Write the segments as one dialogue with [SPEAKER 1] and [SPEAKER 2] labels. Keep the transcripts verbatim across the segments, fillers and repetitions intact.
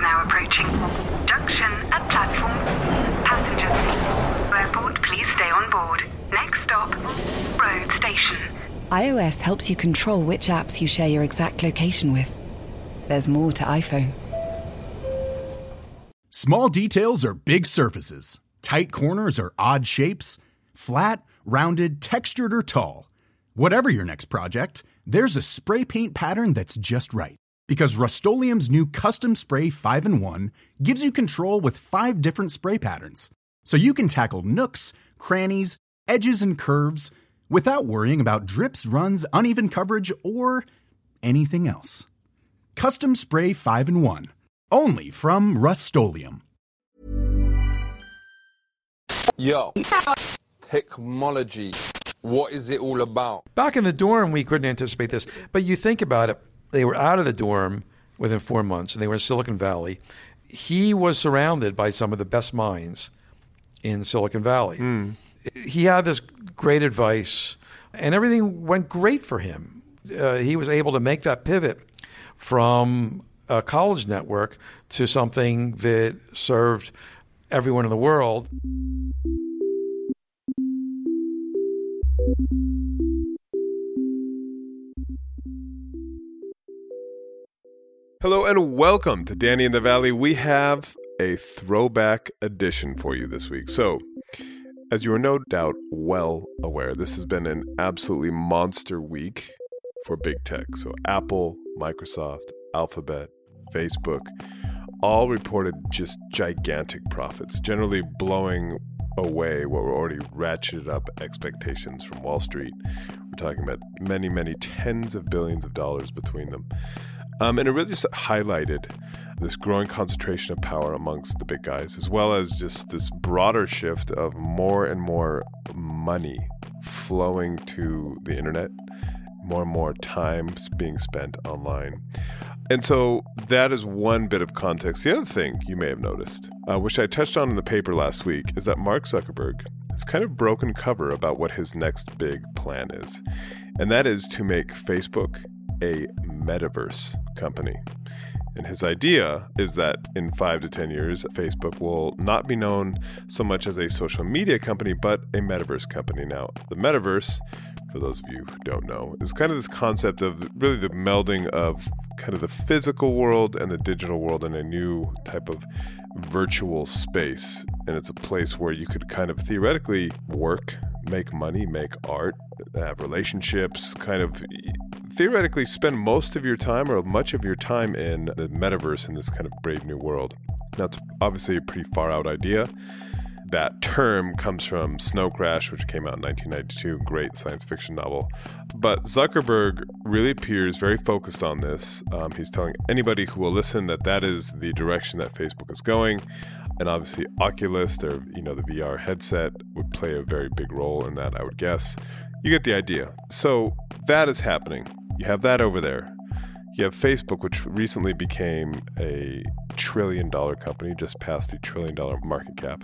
[SPEAKER 1] now approaching. Junction at platform. Passengers. Airport, please stay on board. Next stop, road station.
[SPEAKER 2] iOS helps you control which apps you share your exact location with. There's more to iPhone.
[SPEAKER 3] Small details are big surfaces. Tight corners are odd shapes. Flat, rounded, textured, or tall. Whatever your next project, there's a spray paint pattern that's just right. Because Rust-Oleum's new Custom Spray five in one gives you control with five different spray patterns. So you can tackle nooks, crannies, edges, and curves without worrying about drips, runs, uneven coverage, or anything else. Custom Spray five in one. Only from Rust-Oleum.
[SPEAKER 4] Yo, technology. What is it all about?
[SPEAKER 5] Back in the dorm, we couldn't anticipate this. But you think about it, they were out of the dorm within four months, and they were in Silicon Valley. He was surrounded by some of the best minds in Silicon Valley. Mm. He had this great advice, and everything went great for him. Uh, he was able to make that pivot from a college network to something that served everyone in the world.
[SPEAKER 6] Hello and welcome to Danny in the Valley. We have a throwback edition for you this week. So, as you are no doubt well aware, this has been an absolutely monster week for big tech. So Apple, Microsoft, Alphabet, Facebook, all reported just gigantic profits, generally blowing away what were already ratcheted up expectations from Wall Street. We're talking about many, many tens of billions of dollars between them. Um, and it really just highlighted this growing concentration of power amongst the big guys, as well as just this broader shift of more and more money flowing to the internet, more and more time being spent online. And so that is one bit of context. The other thing you may have noticed, uh, which I touched on in the paper last week, is that Mark Zuckerberg has kind of broken cover about what his next big plan is. And that is to make Facebook a metaverse company. And his idea is that in five to ten years, Facebook will not be known so much as a social media company, but a metaverse company. Now, the metaverse, for those of you who don't know, is kind of this concept of really the melding of kind of the physical world and the digital world in a new type of virtual space. And it's a place where you could kind of theoretically work, make money, make art, have relationships, kind of theoretically spend most of your time or much of your time in the metaverse in this kind of brave new world. Now, it's obviously a pretty far out idea. That term comes from Snow Crash, which came out in nineteen ninety-two, great science fiction novel. But Zuckerberg really appears very focused on this. Um, he's telling anybody who will listen that that is the direction that Facebook is going. And obviously Oculus, their, you know, the V R headset would play a very big role in that, I would guess. You get the idea. So that is happening. You have that over there. You have Facebook, which recently became a trillion dollar company, just past the trillion dollar market cap.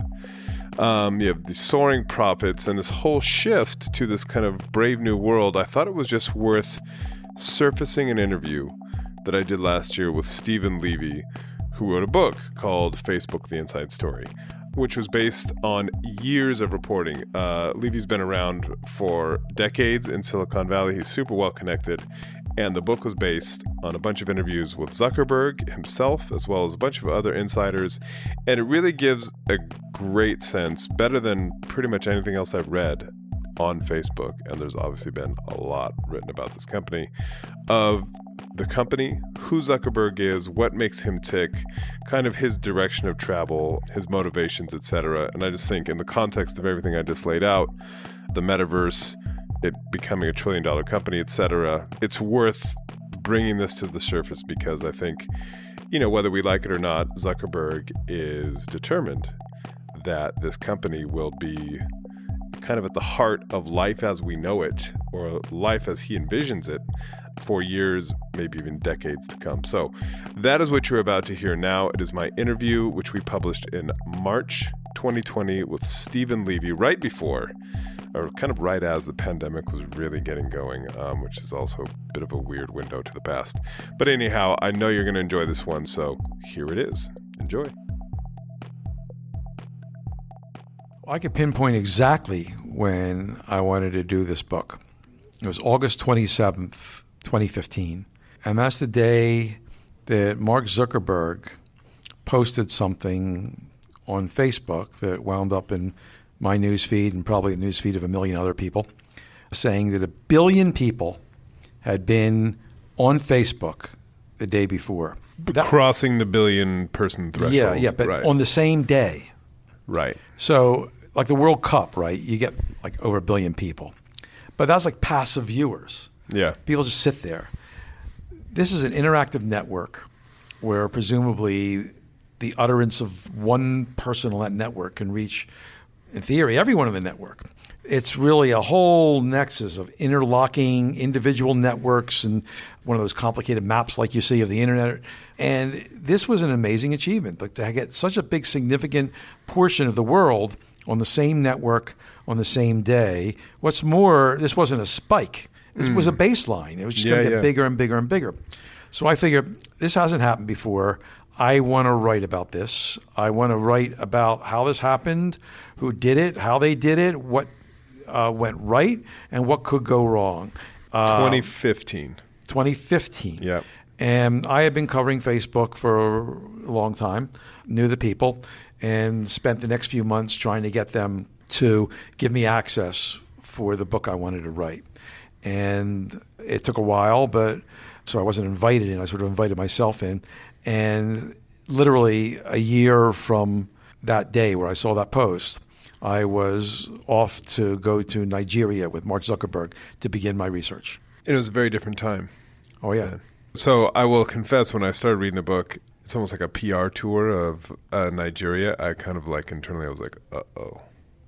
[SPEAKER 6] Um, you have the soaring profits and this whole shift to this kind of brave new world. I thought it was just worth surfacing an interview that I did last year with Stephen Levy, who wrote a book called Facebook, The Inside Story, which was based on years of reporting. Uh, Levy's been around for decades in Silicon Valley. He's super well connected. And the book was based on a bunch of interviews with Zuckerberg himself, as well as a bunch of other insiders. And it really gives a great sense, better than pretty much anything else I've read on Facebook, and there's obviously been a lot written about this company, of the company, who Zuckerberg is, what makes him tick, kind of his direction of travel, his motivations, et cetera. And I just think in the context of everything I just laid out, the metaverse, it becoming a trillion dollar company, et cetera, it's worth bringing this to the surface because I think, you know, whether we like it or not, Zuckerberg is determined that this company will be kind of at the heart of life as we know it, or life as he envisions it, for years, maybe even decades to come. So that is what you're about to hear now. It is my interview, which we published in March twenty twenty with Stephen Levy, right before or kind of right as the pandemic was really getting going, um, which is also a bit of a weird window to the past. But anyhow, I know you're going to enjoy this one, so here it is. Enjoy.
[SPEAKER 5] I could pinpoint exactly when I wanted to do this book. It was August twenty-seventh, twenty fifteen. And that's the day that Mark Zuckerberg posted something on Facebook that wound up in my newsfeed and probably the newsfeed of a million other people, saying that a billion people had been on Facebook the day before. That,
[SPEAKER 6] Crossing the billion person threshold.
[SPEAKER 5] Yeah, yeah, but
[SPEAKER 6] right.
[SPEAKER 5] on the same day.
[SPEAKER 6] Right.
[SPEAKER 5] So like the World Cup, right? You get like over a billion people. But that's like passive viewers.
[SPEAKER 6] Yeah.
[SPEAKER 5] People just sit there. This is an interactive network where presumably the utterance of one person on that network can reach, in theory, everyone on the network. It's really a whole nexus of interlocking individual networks and one of those complicated maps like you see of the internet. And this was an amazing achievement, like to get such a big significant portion of the world on the same network on the same day. What's more, this wasn't a spike. This mm. was a baseline. It was just yeah, going to get yeah. bigger and bigger and bigger. So I figured this hasn't happened before. I want to write about this. I want to write about how this happened, who did it, how they did it, what uh, went right, and what could go wrong. Uh,
[SPEAKER 6] twenty fifteen.
[SPEAKER 5] twenty fifteen.
[SPEAKER 6] Yep.
[SPEAKER 5] And I had been covering Facebook for a long time, knew the people, and spent the next few months trying to get them to give me access for the book I wanted to write. And it took a while, but so I wasn't invited in. I sort of invited myself in. And literally a year from that day where I saw that post, I was off to go to Nigeria with Mark Zuckerberg to begin my research.
[SPEAKER 6] It was a very different time.
[SPEAKER 5] Oh, yeah.
[SPEAKER 6] yeah. So I will confess, when I started reading the book, it's almost like a P R tour of uh, Nigeria. I kind of like internally, I was like, uh-oh.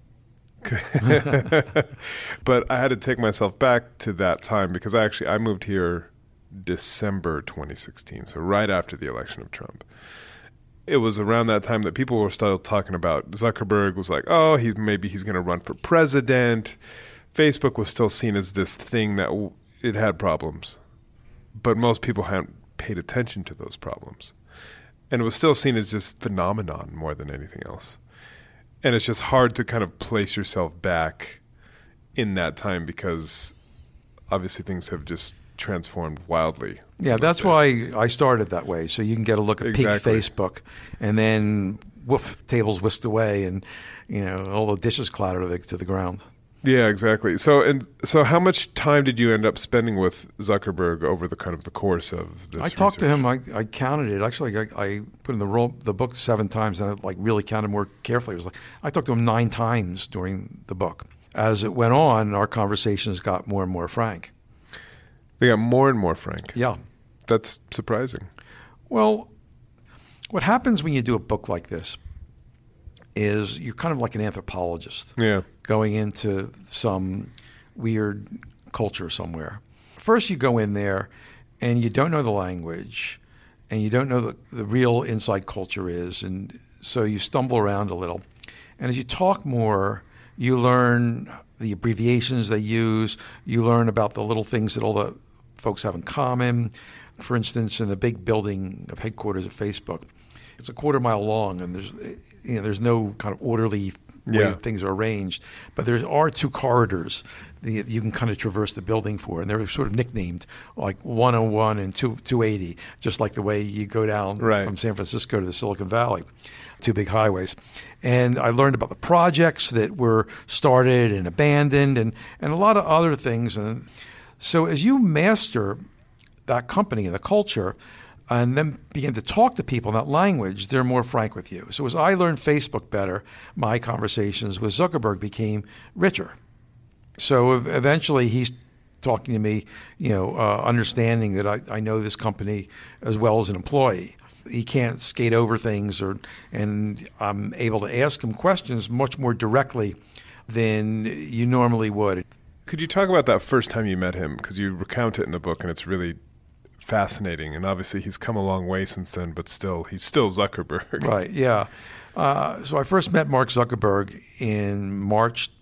[SPEAKER 6] But I had to take myself back to that time because I actually, I moved here December twenty sixteen, so right after the election of Trump. It was around that time that people were still talking about Zuckerberg was like, oh, he's maybe he's going to run for president. Facebook was still seen as this thing that w- it had problems, but most people hadn't paid attention to those problems. And it was still seen as just phenomenon more than anything else. And it's just hard to kind of place yourself back in that time because obviously things have just transformed wildly.
[SPEAKER 5] Yeah, that's days. Why I started that way, so you can get a look at
[SPEAKER 6] exactly.
[SPEAKER 5] peak Facebook, and then woof, tables whisked away, and you know all the dishes clattered to the, to the ground.
[SPEAKER 6] Yeah, exactly. So, and so, how much time did you end up spending with Zuckerberg over the kind of the course of this?
[SPEAKER 5] I talked research? to him. I, I counted it. Actually, I, I put in the role, the book seven times, and I like really counted more carefully. It was like I talked to him nine times during the book. As it went on, our conversations got more and more frank.
[SPEAKER 6] They got more and more frank.
[SPEAKER 5] Yeah.
[SPEAKER 6] That's surprising.
[SPEAKER 5] Well, what happens when you do a book like this is you're kind of like an anthropologist
[SPEAKER 6] yeah.
[SPEAKER 5] going into some weird culture somewhere. First you go in there and you don't know the language and you don't know the, the real inside culture is, and so you stumble around a little. And as you talk more, you learn the abbreviations they use. You learn about the little things that all the folks have in common. For instance, in the big building of headquarters of Facebook, it's a quarter mile long, and there's you know there's no kind of orderly way
[SPEAKER 6] yeah.
[SPEAKER 5] things are arranged. But there are two corridors that you can kind of traverse the building for, and they're sort of nicknamed like one oh one and two eighty, just like the way you go down
[SPEAKER 6] right.
[SPEAKER 5] from San Francisco to the Silicon Valley. Two big highways. And I learned about the projects that were started and abandoned and, and a lot of other things. And so as you master that company and the culture and then begin to talk to people in that language, they're more frank with you. So as I learned Facebook better, my conversations with Zuckerberg became richer. So eventually he's talking to me, you know, uh, understanding that I, I know this company as well as an employee. He can't skate over things, or and I'm able to ask him questions much more directly than you normally would.
[SPEAKER 6] Could you talk about that first time you met him? Because you recount it in the book, and it's really fascinating. And obviously he's come a long way since then, but still, he's still Zuckerberg.
[SPEAKER 5] Right, yeah. Uh, so I first met Mark Zuckerberg in March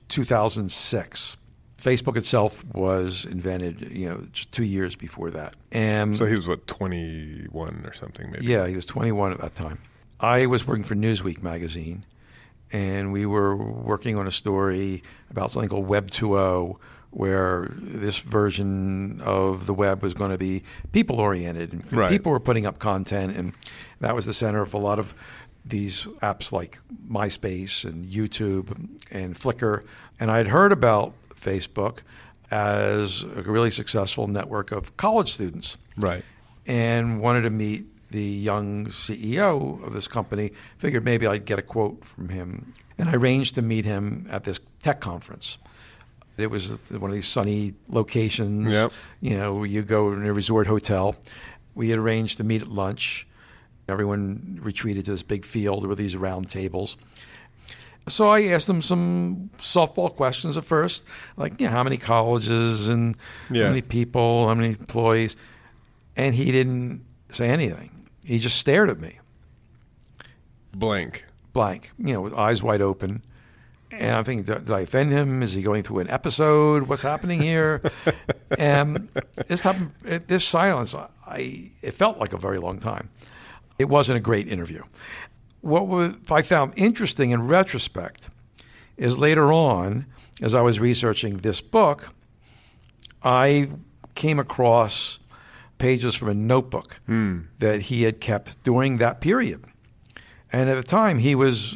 [SPEAKER 5] two thousand six. Facebook itself was invented, you know, just two years before that. And
[SPEAKER 6] So he was, what, twenty-one or something maybe?
[SPEAKER 5] yeah, he was twenty-one at that time. I was working for Newsweek magazine, and we were working on a story about something called Web two point oh, where this version of the web was going to be people-oriented. And
[SPEAKER 6] Right.
[SPEAKER 5] people were putting up content, and that was the center of a lot of these apps like MySpace and YouTube and Flickr. And I'd heard about Facebook as a really successful network of college students.
[SPEAKER 6] Right.
[SPEAKER 5] And wanted to meet the young C E O of this company. Figured maybe I'd get a quote from him. And I arranged to meet him at this tech conference. It was one of these sunny locations.
[SPEAKER 6] Yep.
[SPEAKER 5] You know, you go in a resort hotel. We had arranged to meet at lunch. Everyone retreated to this big field with these round tables. So I asked him some softball questions at first, like, you know, how many colleges and
[SPEAKER 6] Yeah.
[SPEAKER 5] how many people, how many employees. And he didn't say anything. He just stared at me,
[SPEAKER 6] Blank.
[SPEAKER 5] blank, you know, with eyes wide open. And I'm thinking, did I offend him? Is he going through an episode? What's happening here? And this happened, this silence, I it felt like a very long time. It wasn't a great interview. What was, I found interesting in retrospect is later on, as I was researching this book, I came across pages from a notebook
[SPEAKER 6] Hmm.
[SPEAKER 5] that he had kept during that period. And at the time, he was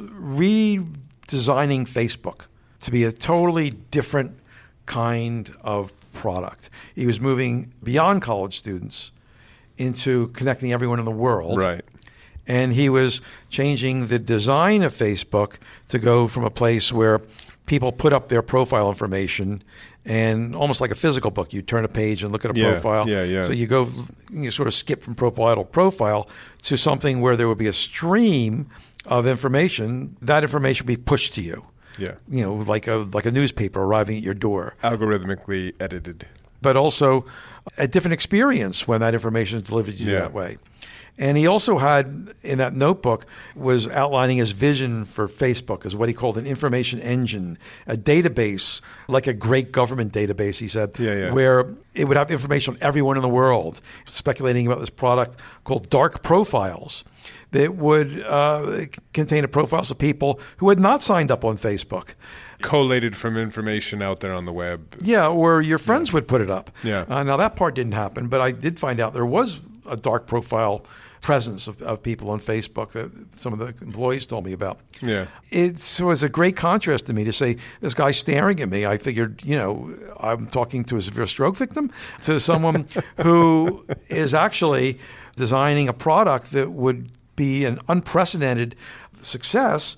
[SPEAKER 5] redesigning Facebook to be a totally different kind of product. He was moving beyond college students into connecting everyone in the world.
[SPEAKER 6] Right.
[SPEAKER 5] And he was changing the design of Facebook to go from a place where people put up their profile information and almost like a physical book. You turn a page and look at a
[SPEAKER 6] Yeah,
[SPEAKER 5] profile.
[SPEAKER 6] yeah, yeah.
[SPEAKER 5] So you go, you sort of skip from profile to profile to something where there would be a stream of information. That information would be pushed to you.
[SPEAKER 6] Yeah.
[SPEAKER 5] You know, like a like a newspaper arriving at your door.
[SPEAKER 6] Algorithmically edited.
[SPEAKER 5] But also a different experience when that information is delivered to you
[SPEAKER 6] Yeah.
[SPEAKER 5] that way. And he also had, in that notebook, was outlining his vision for Facebook as what he called an information engine, a database, like a great government database, he said,
[SPEAKER 6] Yeah, yeah.
[SPEAKER 5] where it would have information on everyone in the world, speculating about this product called Dark Profiles that would uh, contain a profiles of people who had not signed up on Facebook.
[SPEAKER 6] Collated from information out there on the web.
[SPEAKER 5] Yeah, or your friends would put it up.
[SPEAKER 6] Yeah.
[SPEAKER 5] Uh, now, that part didn't happen, but I did find out there was a dark profile presence of, of people on Facebook that some of the employees told me about.
[SPEAKER 6] Yeah.
[SPEAKER 5] It was a great contrast to me to say, this guy staring at me, I figured, you know, I'm talking to a severe stroke victim, to someone who is actually designing a product that would be an unprecedented success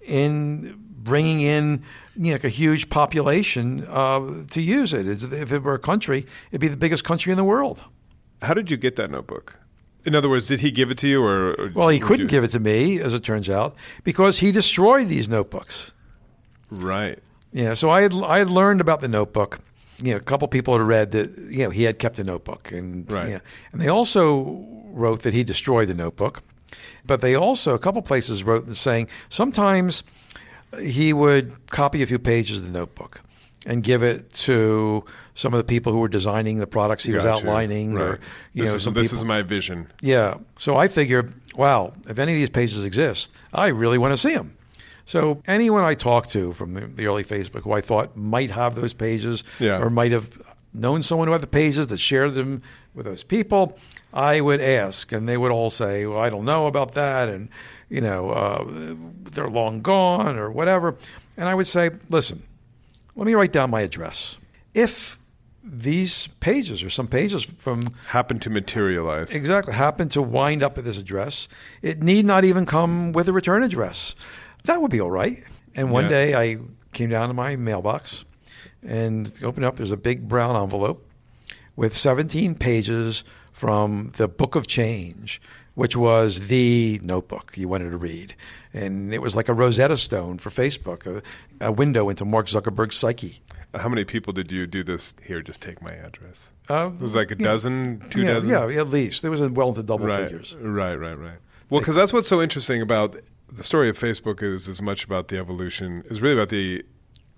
[SPEAKER 5] in bringing in, you know, like a huge population uh, to use it. It's, if it were a country, it'd be the biggest country in the world.
[SPEAKER 6] How did you get that notebook? In other words, did he give it to you, or, or
[SPEAKER 5] Well, he
[SPEAKER 6] would
[SPEAKER 5] couldn't
[SPEAKER 6] you-
[SPEAKER 5] give it to me, as it turns out, because he destroyed these notebooks.
[SPEAKER 6] Right.
[SPEAKER 5] Yeah, so I had I had learned about the notebook. You know, a couple people had read that, you know, he had kept a notebook, and
[SPEAKER 6] Right.
[SPEAKER 5] yeah, and they also wrote that he destroyed the notebook. But they also, a couple places wrote saying sometimes he would copy a few pages of the notebook and give it to some of the people who were designing the products he was
[SPEAKER 6] Gotcha.
[SPEAKER 5] outlining,
[SPEAKER 6] Right.
[SPEAKER 5] or you
[SPEAKER 6] this
[SPEAKER 5] know,
[SPEAKER 6] is,
[SPEAKER 5] some
[SPEAKER 6] this
[SPEAKER 5] people.
[SPEAKER 6] is my vision.
[SPEAKER 5] Yeah. So I figured, wow, if any of these pages exist, I really want to see them. So anyone I talked to from the, the early Facebook who I thought might have those pages,
[SPEAKER 6] Yeah.
[SPEAKER 5] or might have known someone who had the pages that shared them with those people, I would ask, and they would all say, well, I don't know about that, and, you know, uh, they're long gone or whatever. And I would say, listen, let me write down my address. If these pages or some pages from
[SPEAKER 6] Happened to materialize.
[SPEAKER 5] exactly happen to wind up at this address, it need not even come with a return address. That would be all right. And one
[SPEAKER 6] Yeah.
[SPEAKER 5] day I came down to my mailbox and opened up. There's a big brown envelope with seventeen pages from the Book of Change, which was the notebook you wanted to read. And it was like a Rosetta Stone for Facebook, a, a window into Mark Zuckerberg's psyche.
[SPEAKER 6] How many people did you do this? Here, just take my address.
[SPEAKER 5] Uh,
[SPEAKER 6] It was like a
[SPEAKER 5] yeah.
[SPEAKER 6] dozen, two
[SPEAKER 5] yeah,
[SPEAKER 6] dozen?
[SPEAKER 5] Yeah, at least. It was in well into double
[SPEAKER 6] right.
[SPEAKER 5] figures.
[SPEAKER 6] Right, right, right. Well, because that's what's so interesting about the story of Facebook is as much about the evolution, is really about the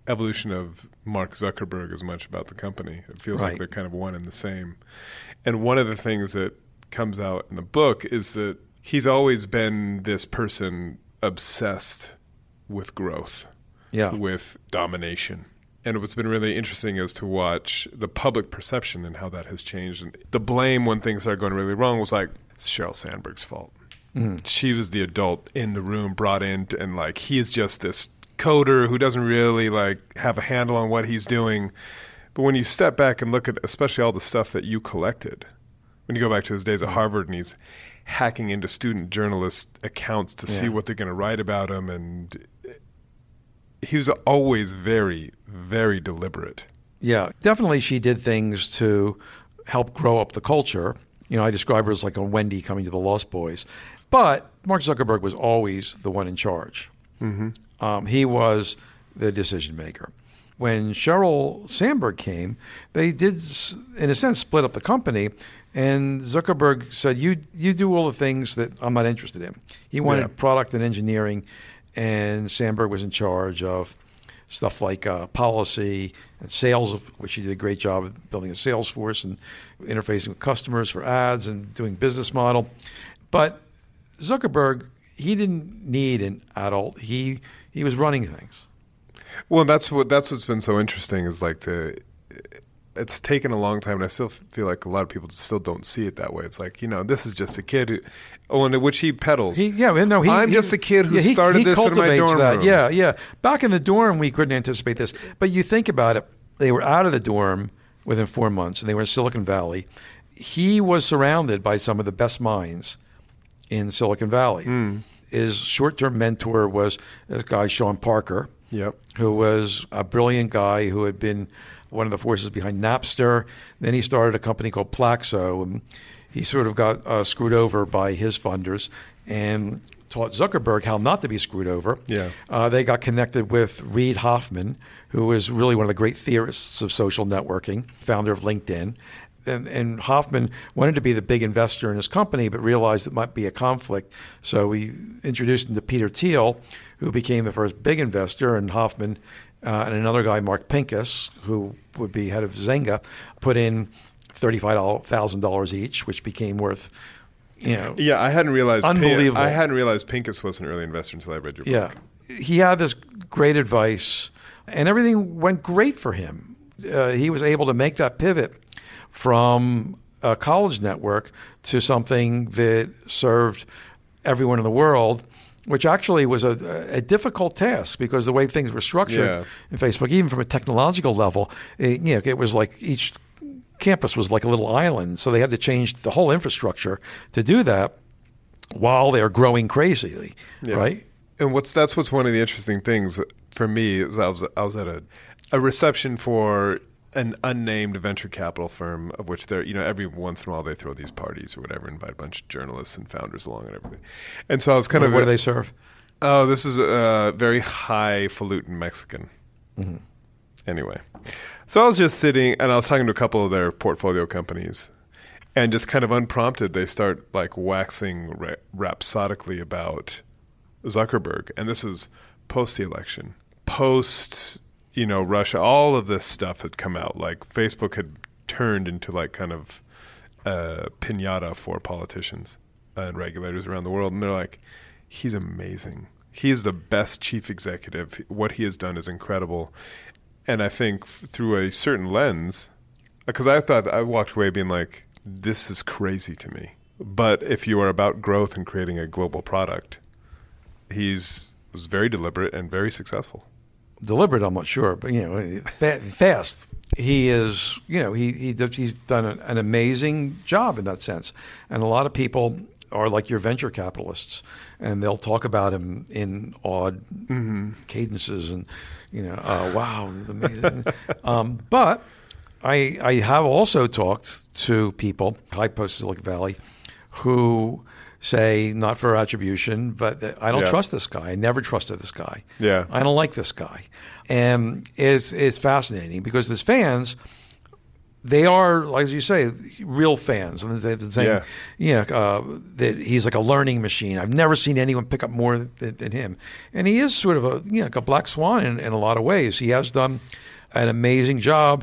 [SPEAKER 6] evolution of Mark Zuckerberg as much about the company. It feels
[SPEAKER 5] Right.
[SPEAKER 6] like they're kind of one and the same. And one of the things that comes out in the book is that he's always been this person obsessed with growth,
[SPEAKER 5] Yeah.
[SPEAKER 6] with domination. And what's been really interesting is to watch the public perception and how that has changed. And the blame when things started going really wrong was like, it's Sheryl Sandberg's fault.
[SPEAKER 5] Mm.
[SPEAKER 6] She was the adult in the room brought in to, and like he's just this coder who doesn't really like have a handle on what he's doing. But when you step back and look at especially all the stuff that you collected, when you go back to his days at Harvard and he's hacking into student journalist accounts to see
[SPEAKER 5] Yeah.
[SPEAKER 6] what they're going to write about him, and he was always very, very deliberate.
[SPEAKER 5] Yeah, definitely she did things to help grow up the culture. You know, I describe her as like a Wendy coming to the Lost Boys. But Mark Zuckerberg was always the one in charge.
[SPEAKER 6] Mm-hmm.
[SPEAKER 5] Um, he was the decision maker. When Sheryl Sandberg came, they did, s- in a sense, split up the company. And Zuckerberg said, you you do all the things that I'm not interested in. He wanted
[SPEAKER 6] Yeah.
[SPEAKER 5] product and engineering, and Sandberg was in charge of stuff like uh, policy and sales, of which he did a great job of building a sales force and interfacing with customers for ads and doing business model. But Zuckerberg, he didn't need an adult. He he was running things.
[SPEAKER 6] Well, that's what that's what's been so interesting is like to. It's taken a long time, and I still feel like a lot of people still don't see it that way. It's like, you know, this is just a kid who, oh, and which he peddles.
[SPEAKER 5] He, yeah, no, he,
[SPEAKER 6] I'm
[SPEAKER 5] he,
[SPEAKER 6] just a kid who
[SPEAKER 5] yeah, he,
[SPEAKER 6] started
[SPEAKER 5] he
[SPEAKER 6] this in my
[SPEAKER 5] cultivates
[SPEAKER 6] dorm
[SPEAKER 5] that.
[SPEAKER 6] room.
[SPEAKER 5] Yeah, yeah. Back in the dorm, we couldn't anticipate this. But you think about it, they were out of the dorm within four months, and they were in Silicon Valley. He was surrounded by some of the best minds in Silicon Valley.
[SPEAKER 6] Mm.
[SPEAKER 5] His short-term mentor was this guy, Sean Parker,
[SPEAKER 6] Yep.
[SPEAKER 5] who was a brilliant guy who had been one of the forces behind Napster. Then he started a company called Plaxo, and he sort of got uh, screwed over by his funders and taught Zuckerberg how not to be screwed over.
[SPEAKER 6] Yeah.
[SPEAKER 5] Uh, they got connected with Reid Hoffman, who was really one of the great theorists of social networking, founder of LinkedIn. And, and Hoffman wanted to be the big investor in his company, but realized it might be a conflict. So we introduced him to Peter Thiel, who became the first big investor, and Hoffman uh, and another guy, Mark Pincus, who would be head of Zynga, put in thirty-five thousand dollars each, which became worth, you know,
[SPEAKER 6] Yeah, I hadn't realized.
[SPEAKER 5] Unbelievable.
[SPEAKER 6] I hadn't realized Pincus was an early investor until I read your
[SPEAKER 5] yeah.
[SPEAKER 6] book.
[SPEAKER 5] He had this great advice, and everything went great for him. Uh, he was able to make that pivot from a college network to something that served everyone in the world, which actually was a, a difficult task because the way things were structured
[SPEAKER 6] Yeah.
[SPEAKER 5] in Facebook, even from a technological level, it, you know, it was like each campus was like a little island. So they had to change the whole infrastructure to do that while they're growing crazily,
[SPEAKER 6] Yeah.
[SPEAKER 5] right?
[SPEAKER 6] And what's that's what's one of the interesting things for me is I was I was at a a reception for an unnamed venture capital firm, of which they're, you know, every once in a while they throw these parties or whatever, invite a bunch of journalists and founders along and everything. And so I was kind
[SPEAKER 5] What,
[SPEAKER 6] of
[SPEAKER 5] what do they serve?
[SPEAKER 6] Oh, this is a very highfalutin Mexican.
[SPEAKER 5] Mm-hmm.
[SPEAKER 6] Anyway, so I was just sitting and I was talking to a couple of their portfolio companies, and just kind of unprompted, they start like waxing ra- rhapsodically about Zuckerberg. And this is post the election, post, you know, Russia, all of this stuff had come out. Like Facebook had turned into like kind of a pinata for politicians and regulators around the world. And they're like, he's amazing. He is the best chief executive. What he has done is incredible. And I think f- through a certain lens, because I thought, I walked away being like, this is crazy to me. But if you are about growth and creating a global product, he's was very deliberate and very successful.
[SPEAKER 5] Deliberate, I'm not sure, but you know, fa- fast. He is, you know, he he does, he's done an, an amazing job in that sense, and a lot of people are like your venture capitalists, and they'll talk about him in odd
[SPEAKER 6] Mm-hmm.
[SPEAKER 5] cadences, and you know, uh, wow, amazing. um, but I I have also talked to people high post Silicon Valley who say, not for attribution, but that I don't
[SPEAKER 6] Yeah.
[SPEAKER 5] trust this guy. I never trusted this guy.
[SPEAKER 6] Yeah.
[SPEAKER 5] I don't like this guy. And it's, it's fascinating because as fans, they are, as you say, real fans. And they're saying, yeah, yeah uh, that he's like a learning machine. I've never seen anyone pick up more than, than him. And he is sort of a, you know, like a black swan in, in a lot of ways. He has done an amazing job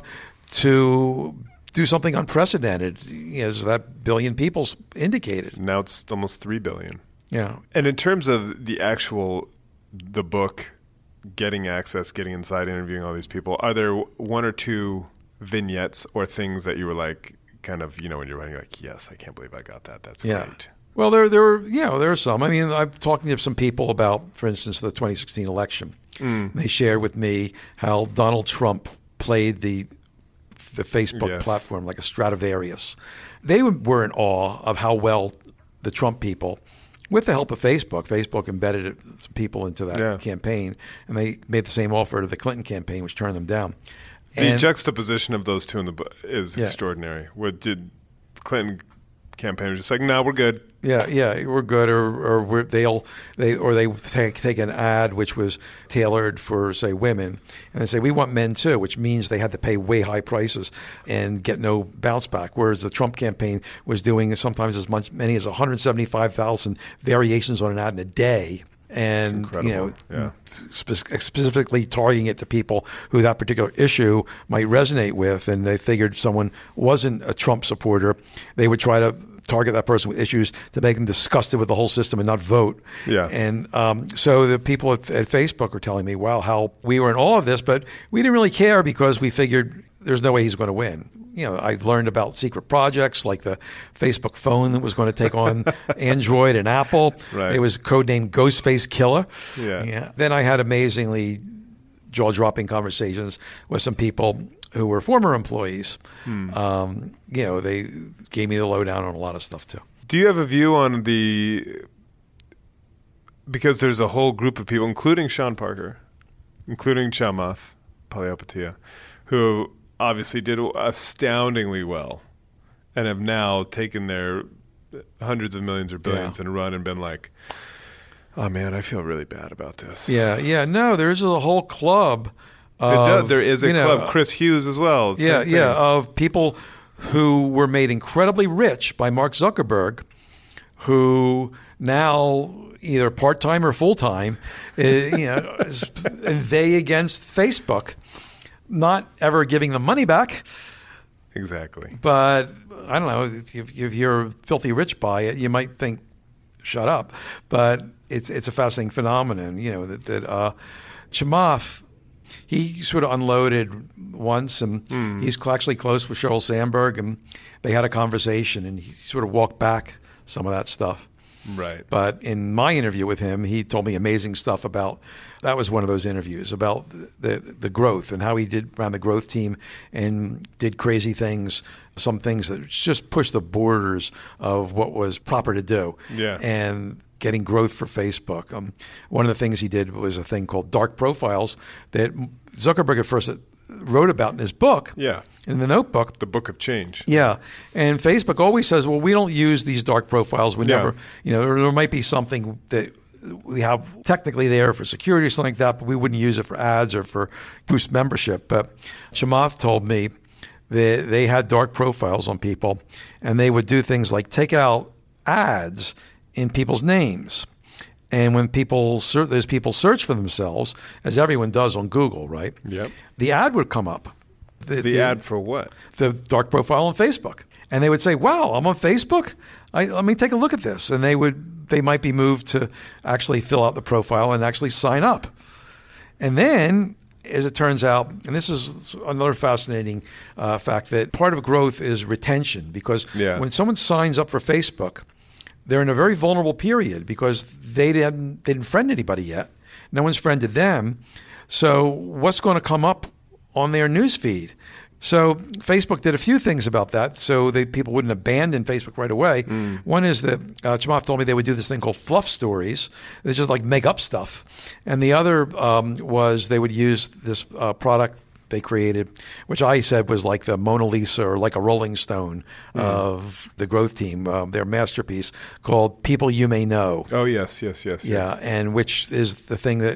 [SPEAKER 5] to do something unprecedented, as that billion people indicated.
[SPEAKER 6] Now it's almost three billion.
[SPEAKER 5] Yeah.
[SPEAKER 6] And in terms of the actual, the book, getting access, getting inside, interviewing all these people, are there one or two vignettes or things that you were like, kind of, you know, when you're writing, you're like, yes, I can't believe I got that. That's
[SPEAKER 5] yeah.
[SPEAKER 6] great.
[SPEAKER 5] Well, there, there were, yeah, there are some. I mean, I'm talking to some people about, for instance, the twenty sixteen election. Mm. They shared with me how Donald Trump played the the Facebook
[SPEAKER 6] yes.
[SPEAKER 5] platform like a Stradivarius. They were in awe of how well the Trump people, with the help of Facebook, Facebook embedded some people into that
[SPEAKER 6] yeah.
[SPEAKER 5] campaign, and they made the same offer to the Clinton campaign, which turned them down.
[SPEAKER 6] The
[SPEAKER 5] and,
[SPEAKER 6] juxtaposition of those two in the book is
[SPEAKER 5] yeah.
[SPEAKER 6] extraordinary. What did Clinton campaign was just like, no, we're good.
[SPEAKER 5] Yeah, yeah, we're good, or or we're, they'll they or they take take an ad which was tailored for, say, women, and they say we want men too, which means they had to pay way high prices and get no bounce back. Whereas the Trump campaign was doing sometimes as much many as one hundred seventy-five thousand variations on an ad in a day. And, you know,
[SPEAKER 6] yeah.
[SPEAKER 5] spe- specifically targeting it to people who that particular issue might resonate with. And they figured someone wasn't a Trump supporter, they would try to target that person with issues to make them disgusted with the whole system and not vote.
[SPEAKER 6] Yeah.
[SPEAKER 5] And um, so the people at, at Facebook were telling me, wow, how we were in awe of this, but we didn't really care because we figured there's no way he's going to win. You know, I learned about secret projects like the Facebook phone that was going to take on Android and Apple.
[SPEAKER 6] Right.
[SPEAKER 5] It was codenamed Ghostface Killer.
[SPEAKER 6] Yeah.
[SPEAKER 5] yeah. Then I had amazingly jaw-dropping conversations with some people who were former employees. Hmm. Um, you know, they gave me the lowdown on a lot of stuff too.
[SPEAKER 6] Do you have a view on the, because there's a whole group of people, including Sean Parker, including Chamath Palihapitiya, who obviously did astoundingly well and have now taken their hundreds of millions or billions yeah. and run and been like, oh, man, I feel really bad about this.
[SPEAKER 5] Yeah, yeah. No, there's a whole club. Of,
[SPEAKER 6] it does. There is a club.
[SPEAKER 5] Know,
[SPEAKER 6] Chris Hughes as well.
[SPEAKER 5] Yeah, yeah, of people who were made incredibly rich by Mark Zuckerberg, who now either part-time or full-time, uh, you know, they against Facebook, not ever giving them money back.
[SPEAKER 6] Exactly. But
[SPEAKER 5] I don't know, if, if you're filthy rich by it, you might think, shut up. But it's it's a fascinating phenomenon, you know, that, that uh, Chamath, he sort of unloaded once, and mm. he's actually close with Sheryl Sandberg, and they had a conversation, and he sort of walked back some of that stuff.
[SPEAKER 6] Right.
[SPEAKER 5] But in my interview with him, he told me amazing stuff about, that was one of those interviews, about the, the, the growth and how he did ran the growth team and did crazy things, some things that just pushed the borders of what was proper to do.
[SPEAKER 6] Yeah. And
[SPEAKER 5] getting growth for Facebook. Um, one of the things he did was a thing called dark profiles that Zuckerberg at first wrote about in his book.
[SPEAKER 6] Yeah.
[SPEAKER 5] In the notebook.
[SPEAKER 6] The Book of Change.
[SPEAKER 5] Yeah. And Facebook always says, well, we don't use these dark profiles. We
[SPEAKER 6] yeah.
[SPEAKER 5] never, you know, there, there might be something that we have technically there for security or something like that, but we wouldn't use it for ads or for boost membership. But Chamath told me that they had dark profiles on people, and they would do things like take out ads in people's names. And when people, those people search for themselves, as everyone does on Google, right?
[SPEAKER 6] Yep.
[SPEAKER 5] The ad would come up.
[SPEAKER 6] The, the ad for what?
[SPEAKER 5] The dark profile on Facebook. And they would say, wow, I'm on Facebook? I, let me take a look at this. And they would, they might be moved to actually fill out the profile and actually sign up. And then, as it turns out, and this is another fascinating uh, fact, that part of growth is retention. Because
[SPEAKER 6] yeah.
[SPEAKER 5] when someone signs up for Facebook, they're in a very vulnerable period because they didn't, they didn't friend anybody yet. No one's friended them. So what's going to come up on their news feed? So Facebook did a few things about that so they, people wouldn't abandon Facebook right away. Mm. One is that uh, Chamath told me they would do this thing called fluff stories. They just like make up stuff. And the other um, was they would use this uh, product they created, which I said was like the Mona Lisa or like a Rolling Stone mm. of the growth team, um, their masterpiece called People You May Know.
[SPEAKER 6] Oh, yes, yes, yes.
[SPEAKER 5] Yeah,
[SPEAKER 6] yes.
[SPEAKER 5] and which is the thing that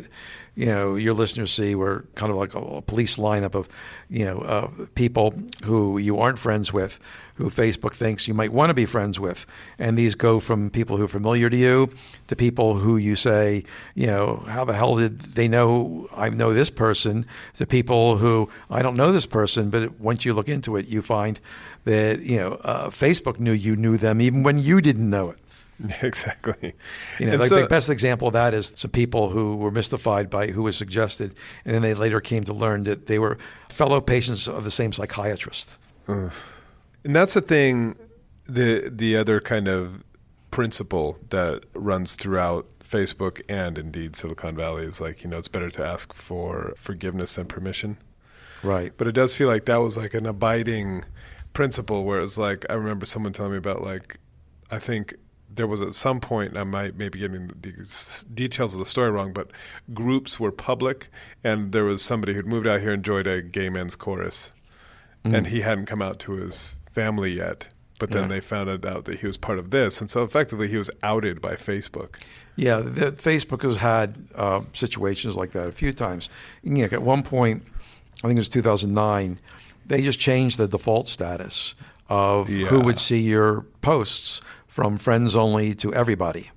[SPEAKER 5] you know, your listeners see, we're kind of like a, a police lineup of, you know, uh, people who you aren't friends with, who Facebook thinks you might want to be friends with. And these go from people who are familiar to you to people who you say, you know, how the hell did they know I know this person, to people who I don't know this person, but once you look into it, you find that, you know, uh, Facebook knew you knew them even when you didn't know it.
[SPEAKER 6] Exactly.
[SPEAKER 5] You know,
[SPEAKER 6] And
[SPEAKER 5] like
[SPEAKER 6] so-
[SPEAKER 5] the best example of that is some people who were mystified by who was suggested, and then they later came to learn that they were fellow patients of the same psychiatrist.
[SPEAKER 6] And that's the thing, the the other kind of principle that runs throughout Facebook and indeed Silicon Valley is like, you know, it's better to ask for forgiveness than permission.
[SPEAKER 5] Right.
[SPEAKER 6] But it does feel like that was like an abiding principle where it was like, I remember someone telling me about like, I think there was at some point, and I might maybe getting the details of the story wrong, but groups were public, and there was somebody who'd moved out here and joined a gay men's chorus,
[SPEAKER 5] Mm.
[SPEAKER 6] and he hadn't come out to his family yet, but then
[SPEAKER 5] Yeah.
[SPEAKER 6] they found out that he was part of this, and so effectively he was outed by Facebook.
[SPEAKER 5] Yeah, the, Facebook has had uh, situations like that a few times. You know, at one point, I think it was two thousand nine, they just changed the default status of
[SPEAKER 6] Yeah.
[SPEAKER 5] who would see your posts from friends only to everybody.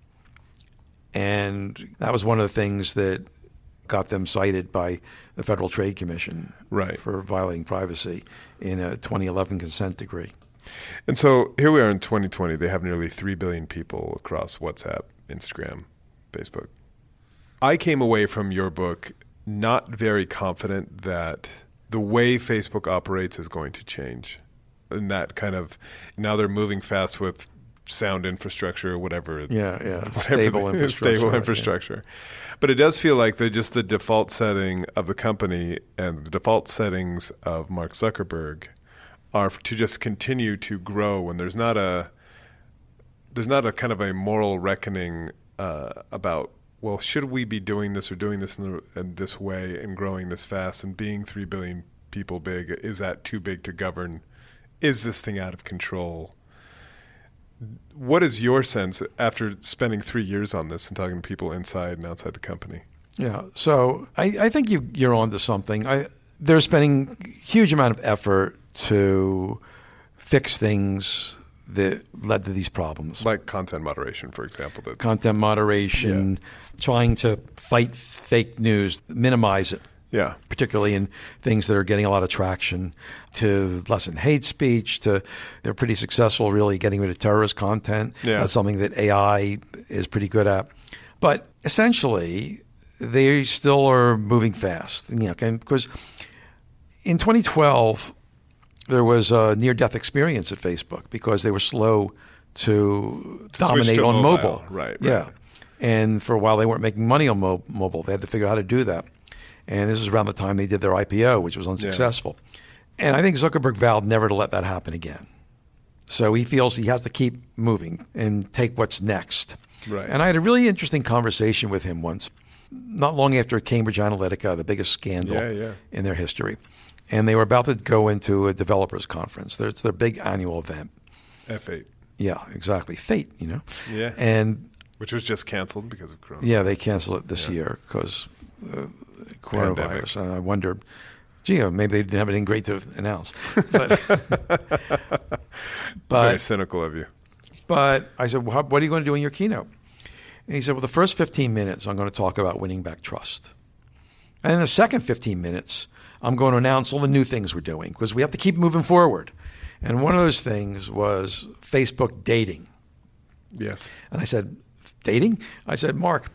[SPEAKER 5] And that was one of the things that got them cited by the Federal Trade Commission
[SPEAKER 6] Right.
[SPEAKER 5] for violating privacy in a twenty eleven consent decree.
[SPEAKER 6] And so here we are in twenty twenty. They have nearly three billion people across WhatsApp, Instagram, Facebook. I came away from your book not very confident that the way Facebook operates is going to change. And that kind of, now they're moving fast with sound infrastructure or whatever.
[SPEAKER 5] Yeah, yeah.
[SPEAKER 6] whatever
[SPEAKER 5] Stable
[SPEAKER 6] the-
[SPEAKER 5] infrastructure.
[SPEAKER 6] Stable
[SPEAKER 5] right, yeah.
[SPEAKER 6] infrastructure. But it does feel like the just the default setting of the company and the default settings of Mark Zuckerberg are to just continue to grow, and there's not a there's not a kind of a moral reckoning uh, about, well, should we be doing this or doing this in, the, in this way and growing this fast and being three billion people big? Is that too big to govern? Is this thing out of control? What is your sense after spending three years on this and talking to people inside and outside the company?
[SPEAKER 5] Yeah, so I, I think you, you're onto something. I, they're spending huge amount of effort to fix things that led to these problems.
[SPEAKER 6] Like content moderation, for example. That,
[SPEAKER 5] Content moderation, trying to fight fake news, minimize it,
[SPEAKER 6] yeah.
[SPEAKER 5] particularly in things that are getting a lot of traction, to lessen hate speech, to they're pretty successful really getting rid of terrorist content.
[SPEAKER 6] Yeah.
[SPEAKER 5] That's something that A I is pretty good at. But essentially, they still are moving fast. You know, okay? Because in twenty twelve, there was a near-death experience at Facebook because they were slow to dominate
[SPEAKER 6] to
[SPEAKER 5] on
[SPEAKER 6] mobile.
[SPEAKER 5] mobile.
[SPEAKER 6] Right, right.
[SPEAKER 5] Yeah. And for a while, they weren't making money on mo- mobile. They had to figure out how to do that. And this is around the time they did their I P O, which was unsuccessful. And I think Zuckerberg vowed never to let that happen again. So he feels he has to keep moving and take what's next.
[SPEAKER 6] Right.
[SPEAKER 5] And I had a really interesting conversation with him once, not long after Cambridge Analytica, the biggest scandal
[SPEAKER 6] Yeah, yeah.
[SPEAKER 5] in their history. And they were about to go into a developers conference. It's their big annual event.
[SPEAKER 6] F eight.
[SPEAKER 5] Yeah, exactly. Fate, you know.
[SPEAKER 6] Yeah.
[SPEAKER 5] And
[SPEAKER 6] Which was just canceled because of Corona.
[SPEAKER 5] yeah, they canceled it this
[SPEAKER 6] Yeah.
[SPEAKER 5] year because uh,
[SPEAKER 6] Pandemic.
[SPEAKER 5] coronavirus. And I wondered, gee, maybe they didn't have anything great to announce. But,
[SPEAKER 6] Very
[SPEAKER 5] but,
[SPEAKER 6] cynical of you.
[SPEAKER 5] but I said, well, how, what are you going to do in your keynote? And he said, well, the first fifteen minutes, I'm going to talk about winning back trust. And in the second fifteen minutes, I'm going to announce all the new things we're doing because we have to keep moving forward. And one of those things was Facebook dating.
[SPEAKER 6] Yes.
[SPEAKER 5] And I said, dating? I said, Mark,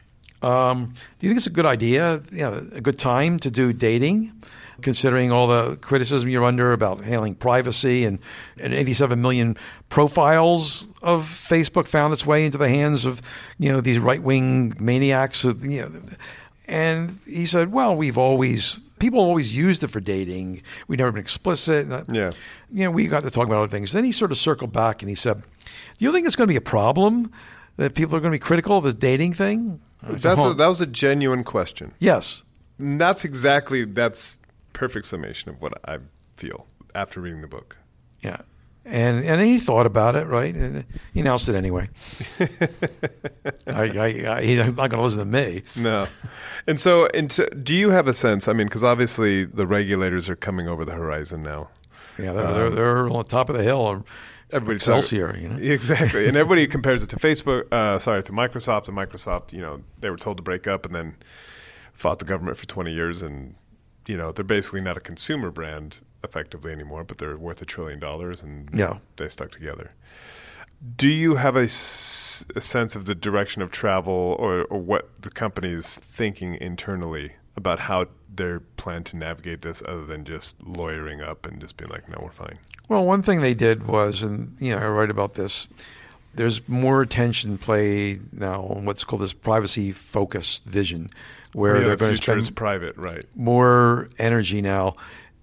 [SPEAKER 5] um, do you think it's a good idea, you know, a good time to do dating, considering all the criticism you're under about handling privacy and, and eighty-seven million profiles of Facebook found its way into the hands of, you know, these right-wing maniacs. Of, you know, and he said, well, we've always, people always used it for dating. We've never been explicit.
[SPEAKER 6] Yeah.
[SPEAKER 5] You know, we got to talk about other things. Then he sort of circled back and he said, do you think it's going to be a problem that people are going to be critical of the dating thing? I said,
[SPEAKER 6] That's
[SPEAKER 5] "Huh."
[SPEAKER 6] a, that was a genuine question.
[SPEAKER 5] Yes.
[SPEAKER 6] And that's exactly, that's perfect summation of what I feel after reading the book.
[SPEAKER 5] Yeah. And and he thought about it, right? And he announced it anyway. I, I, I, he's not going to listen to me.
[SPEAKER 6] No. And so, into, do you have a sense? I mean, because obviously the regulators are coming over the horizon now.
[SPEAKER 5] Yeah, they're,
[SPEAKER 6] Um,
[SPEAKER 5] they're, they're on top of the hill.
[SPEAKER 6] Everybody's
[SPEAKER 5] Excelsior,
[SPEAKER 6] talking-
[SPEAKER 5] you know?
[SPEAKER 6] Exactly. And everybody compares it to Facebook, uh, sorry, to Microsoft. And Microsoft, you know, they were told to break up and then fought the government for twenty years. And, you know, they're basically not a consumer brand effectively anymore, but they're worth a trillion dollars and
[SPEAKER 5] Yeah.
[SPEAKER 6] they stuck together. Do you have a, s- a sense of the direction of travel or, or what the company is thinking internally about how they plan to navigate this other than just lawyering up and just being like, no, we're fine?
[SPEAKER 5] Well, one thing they did was, and you know, I write about this, there's more attention played now on what's called this privacy-focused vision, where
[SPEAKER 6] Yeah,
[SPEAKER 5] they're
[SPEAKER 6] the
[SPEAKER 5] going to
[SPEAKER 6] future is
[SPEAKER 5] spend
[SPEAKER 6] private, right?
[SPEAKER 5] more energy now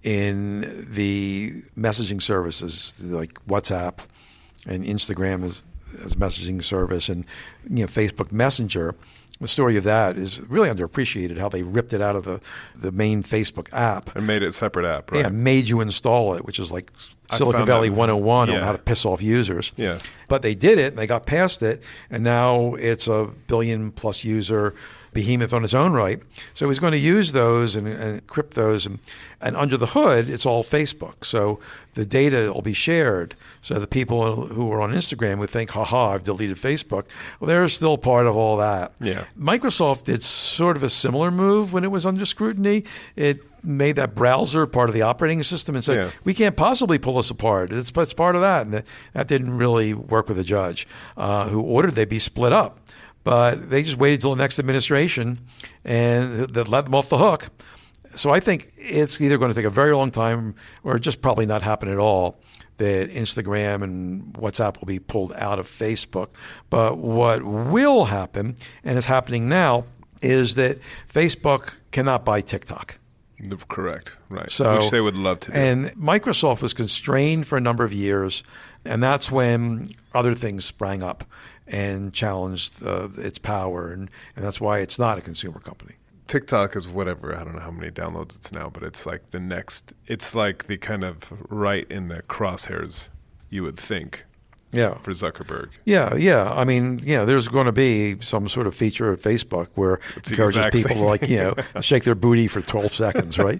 [SPEAKER 5] in the messaging services like WhatsApp and Instagram as, as a messaging service, and you know, Facebook Messenger. The story of that is really underappreciated, how they ripped it out of the, the main Facebook app.
[SPEAKER 6] And made it a separate app, right?
[SPEAKER 5] Yeah, made you install it, which is like
[SPEAKER 6] I
[SPEAKER 5] Silicon
[SPEAKER 6] found
[SPEAKER 5] Valley
[SPEAKER 6] that-
[SPEAKER 5] one oh one on
[SPEAKER 6] yeah.
[SPEAKER 5] how to piss off users.
[SPEAKER 6] Yes.
[SPEAKER 5] But they did it, and they got past it, and now it's a billion-plus user behemoth on its own right. So he's going to use those and, and encrypt those, and, and under the hood, it's all Facebook. So the data will be shared. So the people who are on Instagram would think, ha-ha, I've deleted Facebook. Well, they're still part of all that.
[SPEAKER 6] Yeah.
[SPEAKER 5] Microsoft did sort of a similar move when it was under scrutiny. It made that browser part of the operating system and said,
[SPEAKER 6] Yeah.
[SPEAKER 5] we can't possibly pull us apart. It's, it's part of that. And that, that didn't really work with the judge uh, who ordered they be split up. But they just waited till the next administration and that let them off the hook. So I think it's either going to take a very long time or just probably not happen at all that Instagram and WhatsApp will be pulled out of Facebook. But what will happen, and is happening now, is that Facebook cannot buy TikTok.
[SPEAKER 6] Correct, right.
[SPEAKER 5] So,
[SPEAKER 6] which they would love to do.
[SPEAKER 5] And Microsoft was constrained for a number of years, and that's when other things sprang up and challenged uh, its power, and, and that's why it's not a consumer company.
[SPEAKER 6] TikTok is whatever, I don't know how many downloads it's now, but it's like the next, it's like the kind of right in the crosshairs, you would think,
[SPEAKER 5] Yeah.
[SPEAKER 6] for Zuckerberg.
[SPEAKER 5] Yeah, yeah. I mean, yeah, there's going to be some sort of feature at Facebook where
[SPEAKER 6] It's
[SPEAKER 5] it
[SPEAKER 6] the
[SPEAKER 5] encourages
[SPEAKER 6] exact
[SPEAKER 5] people
[SPEAKER 6] same
[SPEAKER 5] to, like, you know, shake their booty for twelve seconds, right?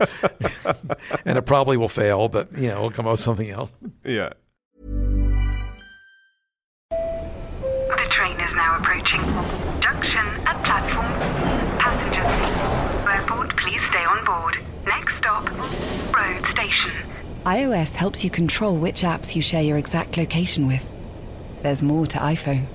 [SPEAKER 5] And it probably will fail, but, you know, it'll come out with something else.
[SPEAKER 6] Yeah.
[SPEAKER 1] The train is now approaching. Junction at platform. Passengers, airport, please stay on board. Next stop, road station.
[SPEAKER 2] iOS helps you control which apps you share your exact location with. There's more to iPhone.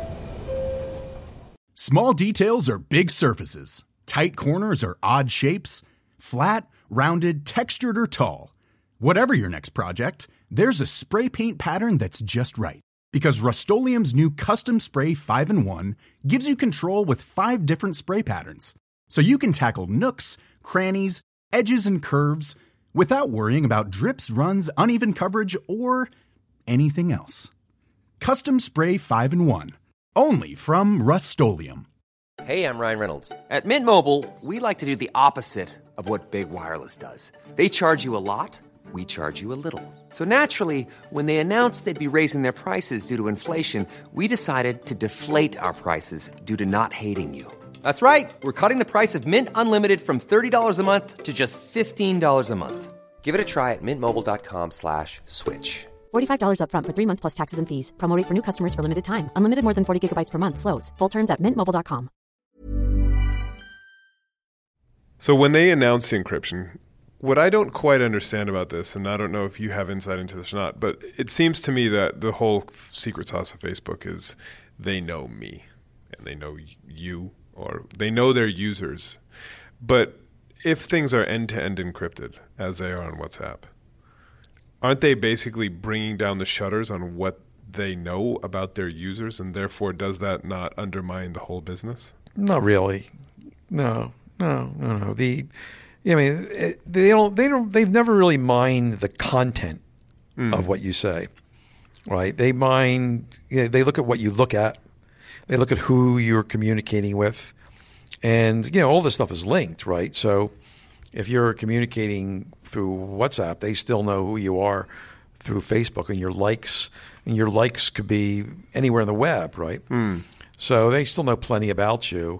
[SPEAKER 3] Small details are big surfaces. Tight corners are odd shapes. Flat, rounded, textured, or tall. Whatever your next project, there's a spray paint pattern that's just right. Because Rust-Oleum's new Custom Spray five in one gives you control with five different spray patterns. So you can tackle nooks, crannies, edges, and curves without worrying about drips, runs, uneven coverage, or anything else. Custom Spray five in one. Only from Rust-Oleum.
[SPEAKER 7] Hey, I'm Ryan Reynolds. At Mint Mobile, we like to do the opposite of what Big Wireless does. They charge you a lot, we charge you a little. So naturally, when they announced they'd be raising their prices due to inflation, we decided to deflate our prices due to not hating you. That's right. We're cutting the price of Mint Unlimited from thirty dollars a month to just fifteen dollars a month. Give it a try at mintmobile.com slash switch.
[SPEAKER 8] forty-five dollars up front for three months plus taxes and fees. Promo rate for new customers for limited time. Unlimited more than forty gigabytes per month. Slows full terms at mint mobile dot com.
[SPEAKER 6] So when they announced the encryption, what I don't quite understand about this, and I don't know if you have insight into this or not, but it seems to me that the whole secret sauce of Facebook is they know me and they know you, or they know their users. But if things are end-to-end encrypted, as they are on WhatsApp, aren't they basically bringing down the shutters on what they know about their users, and therefore does that not undermine the whole business?
[SPEAKER 5] Not really. No, no, no, no. The, I mean, it, they don't, they don't, they've never really mined the content mm. of what you say, right? They mine, you know, they look at what you look at, they look at who you're communicating with, and you know, all this stuff is linked, right? So if you're communicating through WhatsApp, they still know who you are through Facebook, and your likes and your likes could be anywhere in the web, right?
[SPEAKER 6] Mm.
[SPEAKER 5] So they still know plenty about you,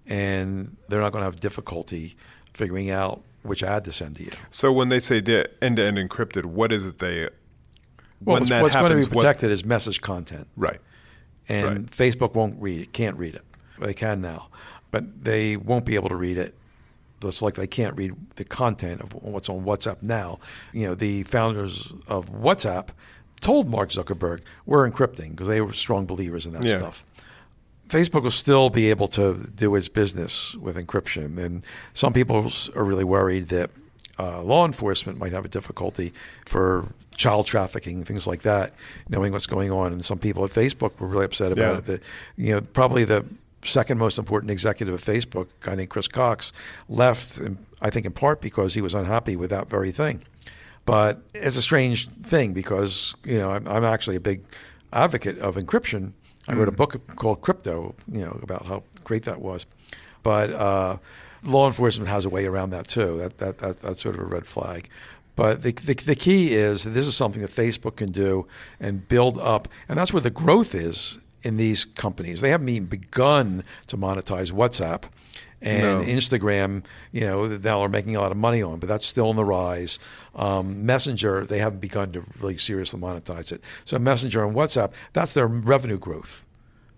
[SPEAKER 5] and they're not going to have difficulty figuring out which ad to send to you.
[SPEAKER 6] So when they say de- end-to-end encrypted, what is it they?
[SPEAKER 5] Well,
[SPEAKER 6] when
[SPEAKER 5] what's,
[SPEAKER 6] that
[SPEAKER 5] what's
[SPEAKER 6] happens,
[SPEAKER 5] going to be protected
[SPEAKER 6] what,
[SPEAKER 5] is message content,
[SPEAKER 6] right?
[SPEAKER 5] And
[SPEAKER 6] right.
[SPEAKER 5] Facebook won't read it, can't read it. They can now, but they won't be able to read it. It's like they can't read the content of what's on WhatsApp now. You know, the founders of WhatsApp told Mark Zuckerberg, we're encrypting, because they were strong believers in that
[SPEAKER 6] yeah.
[SPEAKER 5] stuff. Facebook will still be able to do its business with encryption. And some people are really worried that uh, law enforcement might have a difficulty for child trafficking, things like that, knowing what's going on. And some people at Facebook were really upset about
[SPEAKER 6] yeah.
[SPEAKER 5] it. That, you know, probably the second most important executive of Facebook, a guy named Chris Cox, left, I think in part because he was unhappy with that very thing. But it's a strange thing because, you know, I'm, I'm actually a big advocate of encryption. I wrote a book called Crypto, you know, about how great that was. But uh, law enforcement has a way around that too. That, that, that That's sort of a red flag. But the, the the key is that this is something that Facebook can do and build up. And that's where the growth is in these companies. They haven't even begun to monetize WhatsApp. And
[SPEAKER 6] no.
[SPEAKER 5] Instagram, you know, now are making a lot of money on, but that's still on the rise. Um, Messenger, they haven't begun to really seriously monetize it. So Messenger and WhatsApp, that's their revenue growth.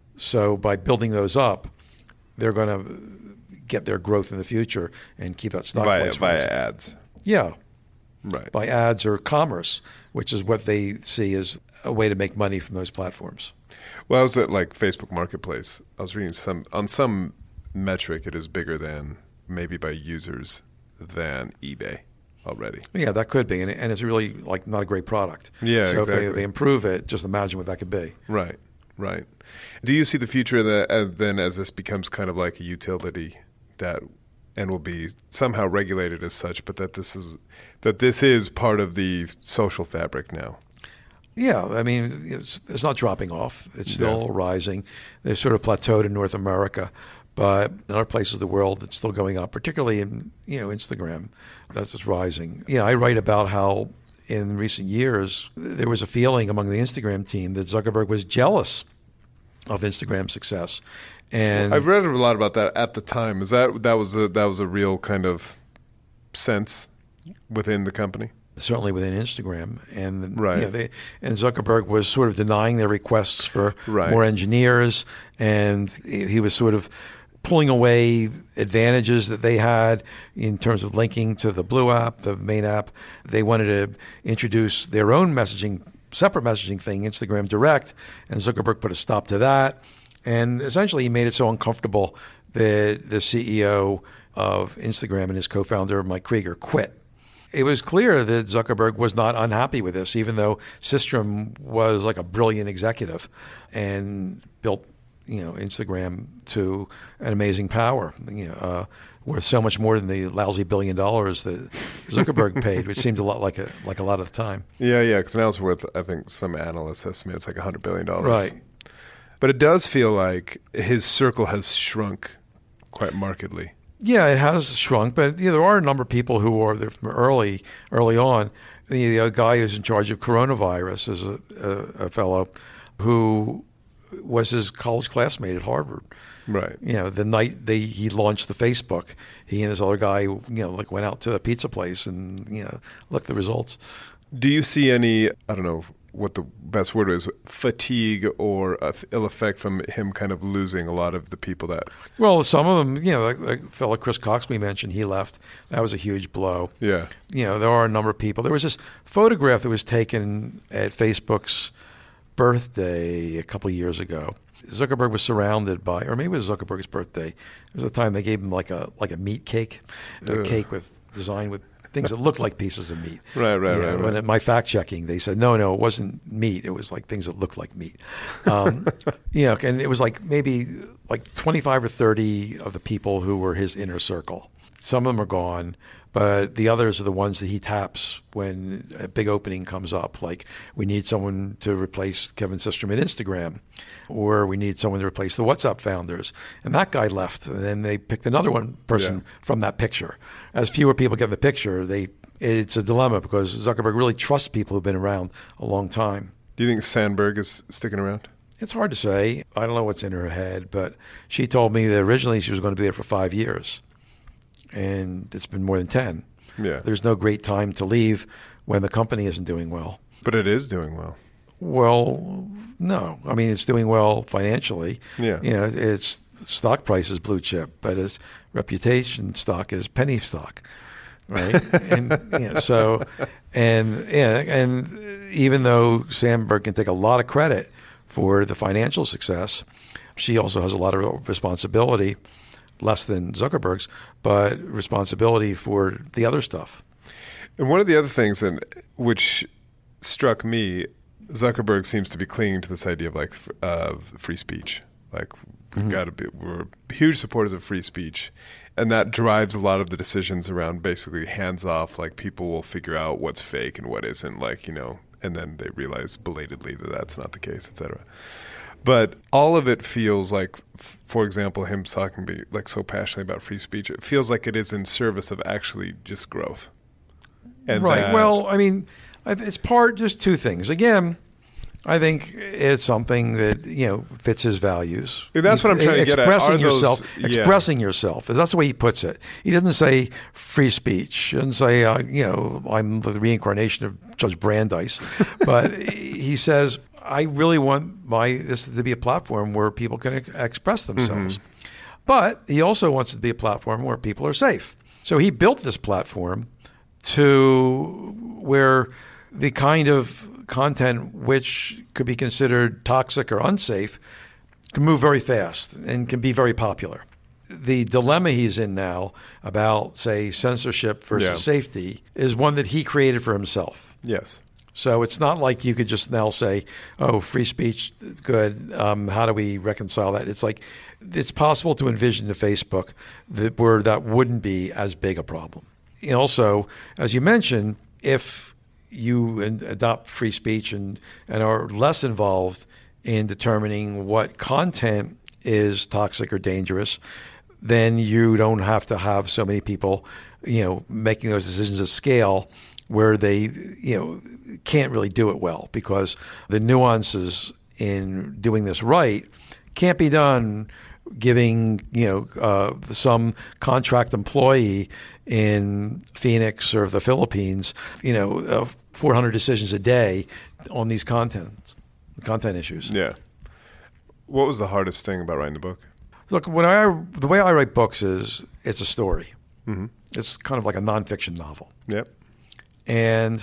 [SPEAKER 5] So by building those up, they're going to get their growth in the future and keep that stock
[SPEAKER 6] via,
[SPEAKER 5] price
[SPEAKER 6] via
[SPEAKER 5] rising.
[SPEAKER 6] ads.
[SPEAKER 5] Yeah.
[SPEAKER 6] Right.
[SPEAKER 5] By ads or commerce, which is what they see as a way to make money from those platforms.
[SPEAKER 6] Well, I was at like Facebook Marketplace. I was reading some on some metric, it is bigger than maybe by users than eBay already.
[SPEAKER 5] Yeah, that could be, and, and it's really like not a great product.
[SPEAKER 6] Yeah,
[SPEAKER 5] so
[SPEAKER 6] exactly.
[SPEAKER 5] if they, they improve it, just imagine what that could be.
[SPEAKER 6] Right, right. Do you see the future that, uh, then as this becomes kind of like a utility that and will be somehow regulated as such, but that this is that this is part of the social fabric now?
[SPEAKER 5] Yeah, I mean, it's, it's not dropping off. It's still
[SPEAKER 6] yeah.
[SPEAKER 5] rising. They've sort of plateaued in North America. But in other places of the world, it's still going up, particularly in, you know, Instagram. That's just rising. You know, I write about how in recent years there was a feeling among the Instagram team that Zuckerberg was jealous of Instagram's success. And
[SPEAKER 6] I've read a lot about that at the time. Is that that was a, that was a real kind of sense within the company?
[SPEAKER 5] Certainly within Instagram, and
[SPEAKER 6] right.
[SPEAKER 5] you know, they, and Zuckerberg was sort of denying their requests for
[SPEAKER 6] right.
[SPEAKER 5] more engineers, and he was sort of pulling away advantages that they had in terms of linking to the Blue app, the main app. They wanted to introduce their own messaging, separate messaging thing, Instagram Direct, and Zuckerberg put a stop to that. And essentially he made it so uncomfortable that the C E O of Instagram and his co-founder, Mike Krieger, quit. It was clear that Zuckerberg was not unhappy with this, even though Systrom was like a brilliant executive and built, you know, Instagram to an amazing power, you know, uh, worth so much more than the lousy billion dollars that Zuckerberg paid, which seemed a lot like a like a lot of the time.
[SPEAKER 6] Yeah, yeah, because now it's worth, I think some analysts estimate it's like one hundred billion dollars.
[SPEAKER 5] Right.
[SPEAKER 6] But it does feel like his circle has shrunk quite markedly. Yeah,
[SPEAKER 5] it has shrunk, but you know, there are a number of people who are there from early early on. The, the guy who's in charge of coronavirus is a, a, a fellow who was his college classmate at Harvard.
[SPEAKER 6] Right.
[SPEAKER 5] You know, the night they he launched the Facebook, he and this other guy, you know, like went out to a pizza place and, you know, looked at the results.
[SPEAKER 6] Do you see any, I don't know what the best word is, fatigue or uh, ill effect from him kind of losing a lot of the people that...
[SPEAKER 5] Well, some of them, you know, like, like fellow Chris Cox we mentioned, he left. That was a huge blow.
[SPEAKER 6] Yeah.
[SPEAKER 5] You know, there are a number of people. There was this photograph that was taken at Facebook's birthday a couple of years ago. Zuckerberg was surrounded by, or maybe it was Zuckerberg's birthday. There was a time they gave him like a like a meat cake, a
[SPEAKER 6] Ugh.
[SPEAKER 5] cake with designed with things that looked like pieces of meat.
[SPEAKER 6] Right, right,
[SPEAKER 5] you know,
[SPEAKER 6] right, right.
[SPEAKER 5] When at my fact checking, they said no, no, it wasn't meat. It was like things that looked like meat. Um, you know, and it was like maybe like twenty-five or thirty of the people who were his inner circle. Some of them are gone, but the others are the ones that he taps when a big opening comes up. Like we need someone to replace Kevin Systrom at Instagram, or we need someone to replace the WhatsApp founders. And that guy left, and then they picked another one person
[SPEAKER 6] Yeah.
[SPEAKER 5] from that picture. As fewer people get the picture, they it's a dilemma because Zuckerberg really trusts people who've been around a long time.
[SPEAKER 6] Do you think Sandberg is sticking around?
[SPEAKER 5] It's hard to say. I don't know what's in her head, but she told me that originally she was going to be there for five years, and it's been more than ten.
[SPEAKER 6] Yeah.
[SPEAKER 5] There's no great time to leave when the company isn't doing well.
[SPEAKER 6] But it is doing well.
[SPEAKER 5] Well, no. I mean, it's doing well financially.
[SPEAKER 6] Yeah.
[SPEAKER 5] You know, its stock price is blue chip, but its reputation stock is penny stock, right? and you know, so, and yeah, and even though Sandberg can take a lot of credit for the financial success, she also has a lot of responsibility, less than Zuckerberg's, but responsibility for the other stuff.
[SPEAKER 6] And one of the other things, and which struck me, Zuckerberg seems to be clinging to this idea of like uh, free speech. Like we've mm-hmm. got to be, we're huge supporters of free speech, and that drives a lot of the decisions around basically hands off. Like people will figure out what's fake and what isn't. Like you know, and then they realize belatedly that that's not the case, et cetera. But all of it feels like, f- for example, him talking be, like so passionately about free speech. It feels like it is in service of actually just growth. And
[SPEAKER 5] right.
[SPEAKER 6] That,
[SPEAKER 5] well, I mean, it's part just two things. Again, I think it's something that you know fits his values.
[SPEAKER 6] That's what I'm trying to get at.
[SPEAKER 5] Expressing
[SPEAKER 6] Are
[SPEAKER 5] yourself,
[SPEAKER 6] those, yeah.
[SPEAKER 5] expressing yourself. That's the way he puts it. He doesn't say free speech. He doesn't say uh, you know I'm the reincarnation of Judge Brandeis, but he says I really want my this to be a platform where people can ex- express themselves. Mm-hmm. But he also wants it to be a platform where people are safe. So he built this platform to where the kind of content which could be considered toxic or unsafe can move very fast and can be very popular. The dilemma he's in now about, say, censorship versus
[SPEAKER 6] yeah.
[SPEAKER 5] safety is one that he created for himself.
[SPEAKER 6] Yes.
[SPEAKER 5] So it's not like you could just now say, oh, free speech, good. Um, how do we reconcile that? It's like it's possible to envision a Facebook that, where that wouldn't be as big a problem. And also, as you mentioned, if you adopt free speech and, and are less involved in determining what content is toxic or dangerous, then you don't have to have so many people, you know, making those decisions at scale where they, you know, can't really do it well because the nuances in doing this right can't be done giving, you know, uh, some contract employee in Phoenix or the Philippines, you know, uh, four hundred decisions a day on these content content issues.
[SPEAKER 6] Yeah. What was the hardest thing about writing the book?
[SPEAKER 5] Look, when I the way I write books is it's a story.
[SPEAKER 6] Mm-hmm.
[SPEAKER 5] It's kind of like a nonfiction novel.
[SPEAKER 6] Yep.
[SPEAKER 5] And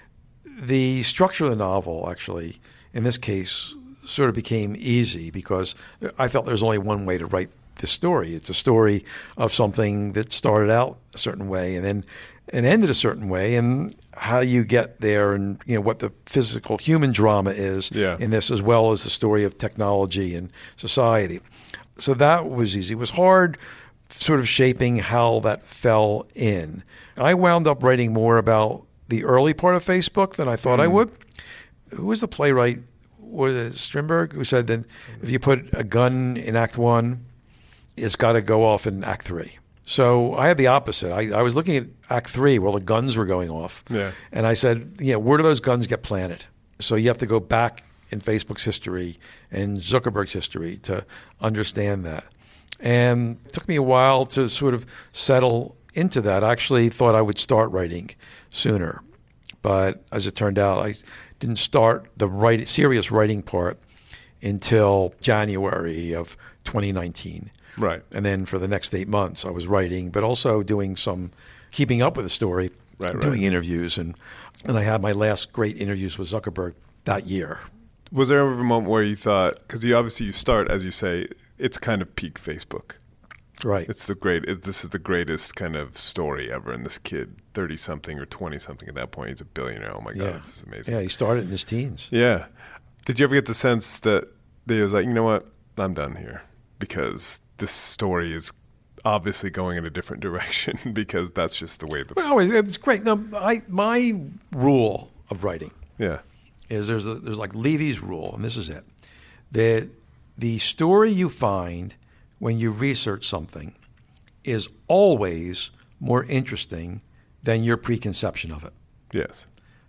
[SPEAKER 5] the structure of the novel, actually, in this case, sort of became easy because I felt there's only one way to write this story. It's a story of something that started out a certain way and then and ended a certain way, and how you get there, and you know what the physical human drama is
[SPEAKER 6] yeah.
[SPEAKER 5] in this, as well as the story of technology and society. So that was easy. It was hard, sort of shaping how that fell in. I wound up writing more about the early part of Facebook than I thought mm. I would. Who was the playwright? Was it Strindberg who said that if you put a gun in Act One, it's got to go off in Act Three. So I had the opposite. I, I was looking at Act Three while the guns were going off,
[SPEAKER 6] yeah.
[SPEAKER 5] and I said, you know, where do those guns get planted? So you have to go back in Facebook's history and Zuckerberg's history to understand that. And it took me a while to sort of settle into that. I actually thought I would start writing sooner, but as it turned out, I didn't start the write, serious writing part until January of twenty nineteen.
[SPEAKER 6] Right.
[SPEAKER 5] And then for the next eight months, I was writing, but also doing some keeping up with the story,
[SPEAKER 6] right, right.
[SPEAKER 5] doing interviews. And, and I had my last great interviews with Zuckerberg that year.
[SPEAKER 6] Was there ever a moment where you thought, because you obviously you start, as you say, it's kind of peak Facebook.
[SPEAKER 5] Right.
[SPEAKER 6] It's the great. It, this is the greatest kind of story ever. And this kid, thirty-something or twenty-something at that point, he's a billionaire. Oh, my God,
[SPEAKER 5] yeah.
[SPEAKER 6] this is amazing.
[SPEAKER 5] Yeah, he started in his teens.
[SPEAKER 6] Yeah. Did you ever get the sense that he was like, you know what, I'm done here? Because this story is obviously going in a different direction because that's just the way the...
[SPEAKER 5] Well, it's great. No, I, my rule of writing
[SPEAKER 6] yeah.
[SPEAKER 5] is there's, a, there's like Levy's rule, and this is it, that the story you find when you research something is always more interesting than your preconception of it.
[SPEAKER 6] Yes.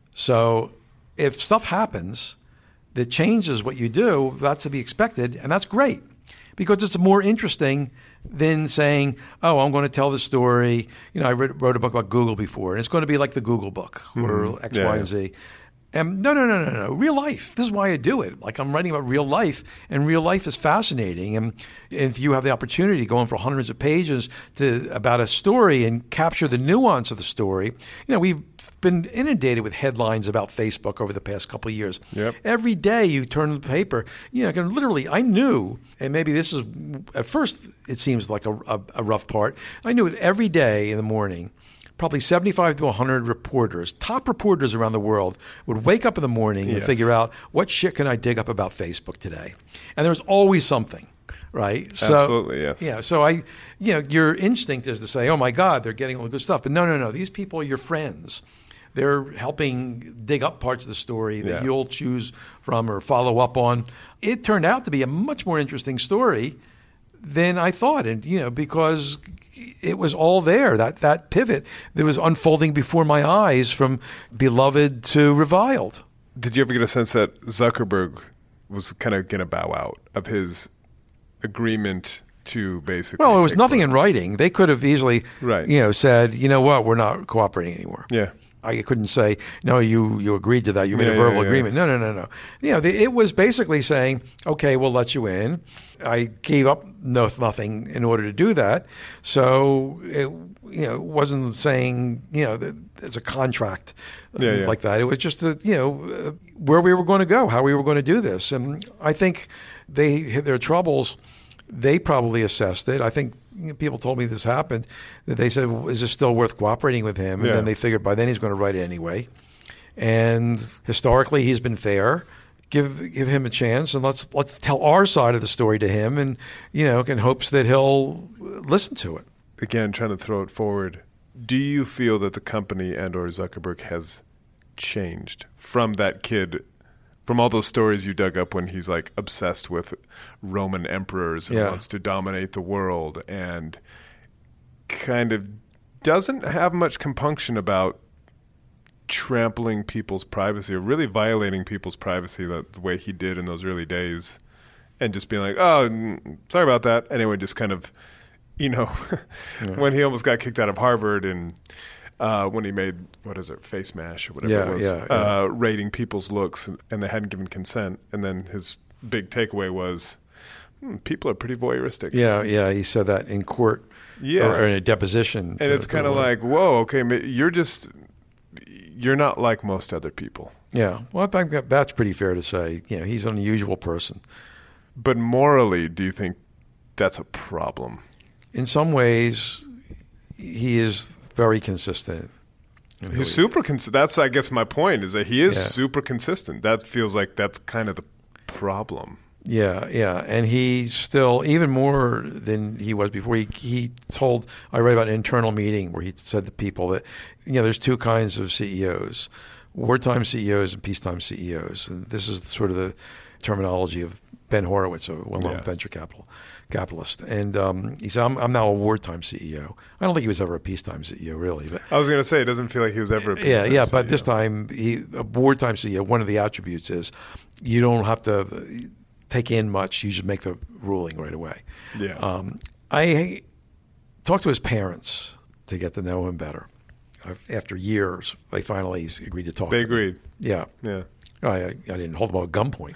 [SPEAKER 5] So if stuff happens that changes what you do, that's to be expected, and that's great because it's more interesting than saying, oh, I'm going to tell the story. You know, I read, wrote a book about Google before, and it's going to be like the Google book or
[SPEAKER 6] Mm-hmm.
[SPEAKER 5] X,
[SPEAKER 6] Yeah,
[SPEAKER 5] Y,
[SPEAKER 6] yeah.
[SPEAKER 5] and Z. And no, no, no, no, no. Real life. This is why I do it. Like I'm writing about real life, and real life is fascinating. And if you have the opportunity to go in for hundreds of pages to about a story and capture the nuance of the story, you know, we've been inundated with headlines about Facebook over the past couple of years.
[SPEAKER 6] Yep.
[SPEAKER 5] Every day you turn the paper, you know, can literally, I knew, and maybe this is, at first it seems like a, a, a rough part, I knew it every day in the morning. Probably seventy-five to one hundred reporters, top reporters around the world, would wake up in the morning and
[SPEAKER 6] Yes.
[SPEAKER 5] figure out what shit can I dig up about Facebook today. And there was always something, right? So,
[SPEAKER 6] Absolutely, yes.
[SPEAKER 5] Yeah. So I, you know, your instinct is to say, oh my God, they're getting all the good stuff. But no, no, no. These people are your friends. They're helping dig up parts of the story that
[SPEAKER 6] Yeah.
[SPEAKER 5] you'll choose from or follow up on. It turned out to be a much more interesting story than I thought. And, you know, because it was all there, that, that pivot that was unfolding before my eyes from beloved to reviled.
[SPEAKER 6] Did you ever get a sense that Zuckerberg was kind of going to bow out of his agreement to basically?
[SPEAKER 5] Well, there was
[SPEAKER 6] take
[SPEAKER 5] nothing
[SPEAKER 6] over?
[SPEAKER 5] in writing. They could have easily,
[SPEAKER 6] Right.
[SPEAKER 5] you know, said, you know what, we're not cooperating anymore.
[SPEAKER 6] Yeah.
[SPEAKER 5] I couldn't say, no, you, you agreed to that. You made
[SPEAKER 6] Yeah,
[SPEAKER 5] a verbal
[SPEAKER 6] yeah, yeah.
[SPEAKER 5] agreement. No, no, no, no. You know, the, it was basically saying, okay, we'll let you in. I gave up no, nothing in order to do that. So, it, you know, it wasn't saying, you know, that it's a contract
[SPEAKER 6] Yeah, yeah.
[SPEAKER 5] like that. It was just, that, you know, uh, where we were going to go, how we were going to do this. And I think they hit their troubles. They probably assessed it. I think you know, people told me this happened, that they said, well, is this still worth cooperating with him? And
[SPEAKER 6] Yeah.
[SPEAKER 5] then they figured by then he's going to write it anyway. And historically, he's been fair. Give give him a chance, and let's let's tell our side of the story to him, and you know, in hopes that he'll listen to it.
[SPEAKER 6] Again, trying to throw it forward. Do you feel that the company and or Zuckerberg has changed from that kid, from all those stories you dug up when he's like obsessed with Roman emperors and
[SPEAKER 5] Yeah.
[SPEAKER 6] wants to dominate the world and kind of doesn't have much compunction about trampling people's privacy or really violating people's privacy that the way he did in those early days and just being like, oh, mm, sorry about that. Anyway, just kind of, you know, when he almost got kicked out of Harvard and uh, when he made, what is it, Face Mash or whatever
[SPEAKER 5] Yeah,
[SPEAKER 6] it was,
[SPEAKER 5] yeah, yeah.
[SPEAKER 6] Uh, rating people's looks and, and they hadn't given consent. And then his big takeaway was, hmm, people are pretty voyeuristic.
[SPEAKER 5] Yeah, yeah, he said that in court,
[SPEAKER 6] Yeah.
[SPEAKER 5] or in a deposition.
[SPEAKER 6] And
[SPEAKER 5] to-
[SPEAKER 6] it's
[SPEAKER 5] to
[SPEAKER 6] kind of
[SPEAKER 5] the-
[SPEAKER 6] like, whoa, okay, ma- you're just, you're not like most other people.
[SPEAKER 5] yeah. Well, I think that's pretty fair to say. You know, he's an unusual person.
[SPEAKER 6] But morally, do you think that's a problem?
[SPEAKER 5] In some ways, he is very consistent. in who
[SPEAKER 6] He's
[SPEAKER 5] he-
[SPEAKER 6] super consistent. That's, I guess, my point is that he is
[SPEAKER 5] Yeah.
[SPEAKER 6] super consistent. That feels like that's kind of the problem.
[SPEAKER 5] Yeah, yeah, and he's still even more than he was before. He he told I read about an internal meeting where he said to people that you know there's two kinds of C E Os: wartime C E Os and peacetime C E Os. And this is sort of the terminology of Ben Horowitz, a well-known
[SPEAKER 6] Yeah.
[SPEAKER 5] venture capital capitalist. And um, he said, I'm, "I'm now a wartime C E O." I don't think he was ever a peacetime C E O, really, but.
[SPEAKER 6] I was going to say, it doesn't feel like he was ever a
[SPEAKER 5] Yeah,
[SPEAKER 6] peacetime
[SPEAKER 5] yeah,
[SPEAKER 6] C E O.
[SPEAKER 5] but this time, he, a wartime C E O, one of the attributes is you don't have to take in much. You just make the ruling right away.
[SPEAKER 6] Yeah.
[SPEAKER 5] Um, I talked to his parents to get to know him better. After years, they finally agreed to talk.
[SPEAKER 6] They
[SPEAKER 5] to him.
[SPEAKER 6] agreed.
[SPEAKER 5] Yeah.
[SPEAKER 6] Yeah.
[SPEAKER 5] I, I didn't hold them at gunpoint.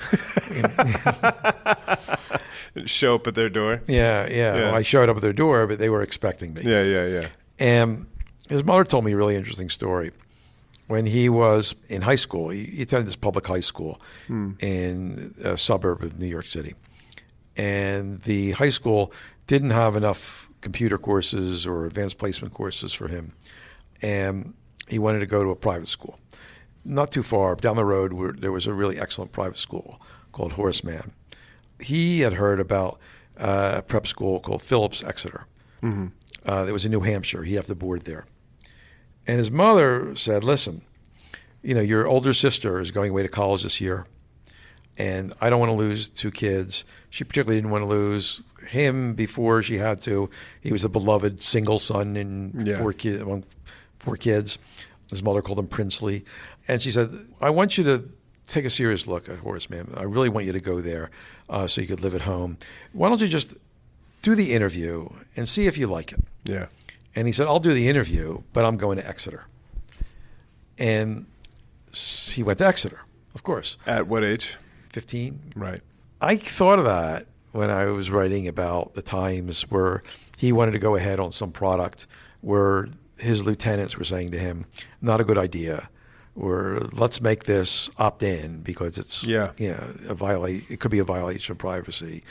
[SPEAKER 6] Show up at their door.
[SPEAKER 5] yeah, yeah.
[SPEAKER 6] Yeah.
[SPEAKER 5] Well, I showed up at their door, but they were expecting me.
[SPEAKER 6] Yeah, yeah, yeah.
[SPEAKER 5] And his mother told me a really interesting story. When he was in high school, he, he attended this public high school in a suburb of New York City. And the high school didn't have enough computer courses or advanced placement courses for him. And he wanted to go to a private school. Not too far down the road, where there was a really excellent private school called Horace Mann. He had heard about uh, a prep school called Phillips Exeter. Mm-hmm. Uh, that was in New Hampshire. He'd have to board there. And his mother said, listen, you know, your older sister is going away to college this year, and I don't want to lose two kids. She particularly didn't want to lose him before she had to. He was a beloved single son and
[SPEAKER 6] Yeah.
[SPEAKER 5] four kids, among four kids. His mother called him Princely. And she said, I want you to take a serious look at Horace Mann. I really want you to go there uh, so you could live at home. Why don't you just do the interview and see if you like it?
[SPEAKER 6] Yeah.
[SPEAKER 5] And he said, I'll do the interview, but I'm going to Exeter. And he went to Exeter, of course.
[SPEAKER 6] At what age?
[SPEAKER 5] fifteen.
[SPEAKER 6] Right.
[SPEAKER 5] I thought of that when I was writing about the times where he wanted to go ahead on some product where his lieutenants were saying to him, not a good idea, or let's make this opt-in because it's
[SPEAKER 6] yeah.
[SPEAKER 5] you know, a violate, it could be a violation of privacy,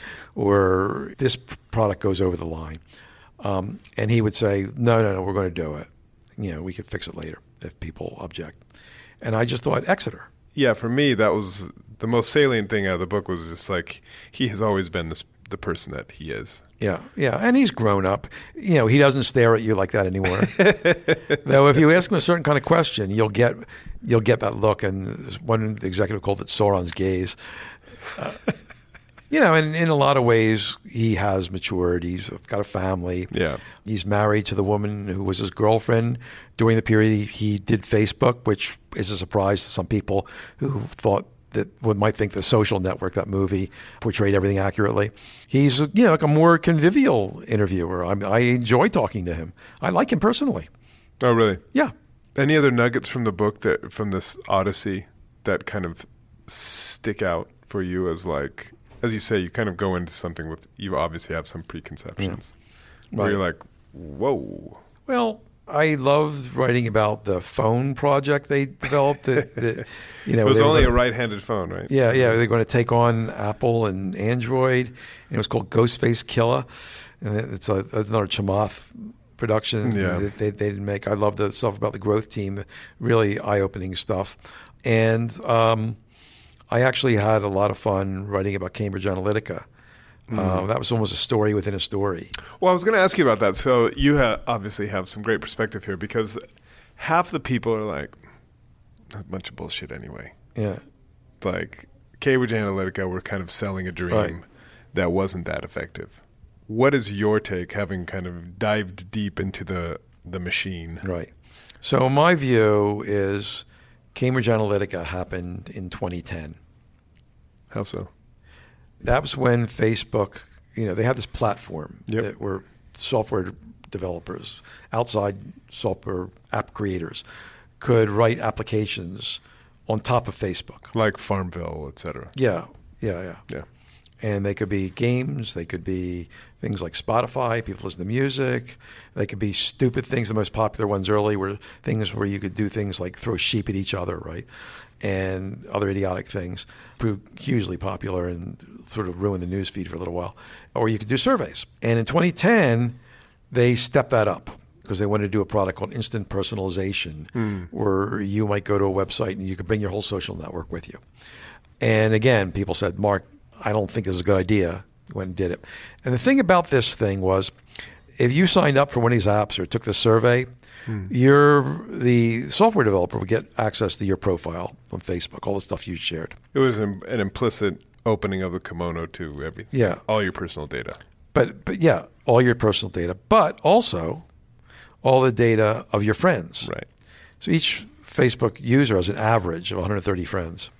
[SPEAKER 5] or this product goes over the line. Um, and he would say, no, no, no, we're going to do it. You know, we could fix it later if people object. And I just thought, Exeter.
[SPEAKER 6] Yeah, for me, that was the most salient thing out of the book was just like, he has always been this, the person that he is.
[SPEAKER 5] Yeah, yeah, and he's grown up. You know, he doesn't stare at you like that anymore. Though, if you ask him a certain kind of question, you'll get you'll get that look. And one executive called it Sauron's gaze. Uh, you know, and in a lot of ways, he has matured. He's got a family.
[SPEAKER 6] Yeah,
[SPEAKER 5] he's married to the woman who was his girlfriend during the period he, he did Facebook, which is a surprise to some people who thought that one might think The Social Network, that movie, portrayed everything accurately. He's, you know, like a more convivial interviewer. I, I enjoy talking to him. I like him personally.
[SPEAKER 6] Oh, really?
[SPEAKER 5] Yeah.
[SPEAKER 6] Any other nuggets from the book, that from this Odyssey, that kind of stick out for you as, like, as you say, you kind of go into something with, you obviously have some preconceptions. Yeah. Where
[SPEAKER 5] right.
[SPEAKER 6] you're like, whoa.
[SPEAKER 5] Well, I loved writing about the phone project they developed. That, that, you know,
[SPEAKER 6] it was only
[SPEAKER 5] gonna,
[SPEAKER 6] a right-handed phone, right?
[SPEAKER 5] Yeah, yeah. They're going to take on Apple and Android. And it was called Ghostface Killer. And it's, a, it's another Chamath production
[SPEAKER 6] yeah.
[SPEAKER 5] that they, they didn't make. I love the stuff about the growth team, really eye-opening stuff. And um, I actually had a lot of fun writing about Cambridge Analytica. Mm. Um, that was almost a story within a story.
[SPEAKER 6] Well, I was going to ask you about that. So you ha- obviously have some great perspective here, because half the people are like, a bunch of bullshit anyway.
[SPEAKER 5] Yeah.
[SPEAKER 6] Like, Cambridge Analytica were kind of selling a dream
[SPEAKER 5] right.
[SPEAKER 6] that wasn't that effective. What is your take, having kind of dived deep into the, the machine?
[SPEAKER 5] Right. So my view is Cambridge Analytica happened in twenty ten.
[SPEAKER 6] How so?
[SPEAKER 5] That was when Facebook, you know, they had this platform
[SPEAKER 6] yep.
[SPEAKER 5] that were software developers, outside software app creators, could write applications on top of Facebook.
[SPEAKER 6] Like Farmville, et cetera.
[SPEAKER 5] Yeah, yeah, yeah.
[SPEAKER 6] Yeah.
[SPEAKER 5] And they could be games. They could be things like Spotify. People listen to music. They could be stupid things. The most popular ones early were things where you could do things like throw sheep at each other, right? And other idiotic things. Proved hugely popular and sort of ruined the news feed for a little while. Or you could do surveys. And in twenty ten, they stepped that up because they wanted to do a product called instant personalization, mm. where you might go to a website and you could bring your whole social network with you. And again, people said, Mark, I don't think this is a good idea. Went and did it. And the thing about this thing was, if you signed up for one of these apps or took the survey, hmm. you're, the software developer would get access to your profile on Facebook, all the stuff you shared.
[SPEAKER 6] It was an, an implicit opening of the kimono to everything.
[SPEAKER 5] Yeah.
[SPEAKER 6] All your personal data.
[SPEAKER 5] But, but yeah, all your personal data, but also all the data of your friends.
[SPEAKER 6] Right.
[SPEAKER 5] So each Facebook user has an average of one hundred thirty friends.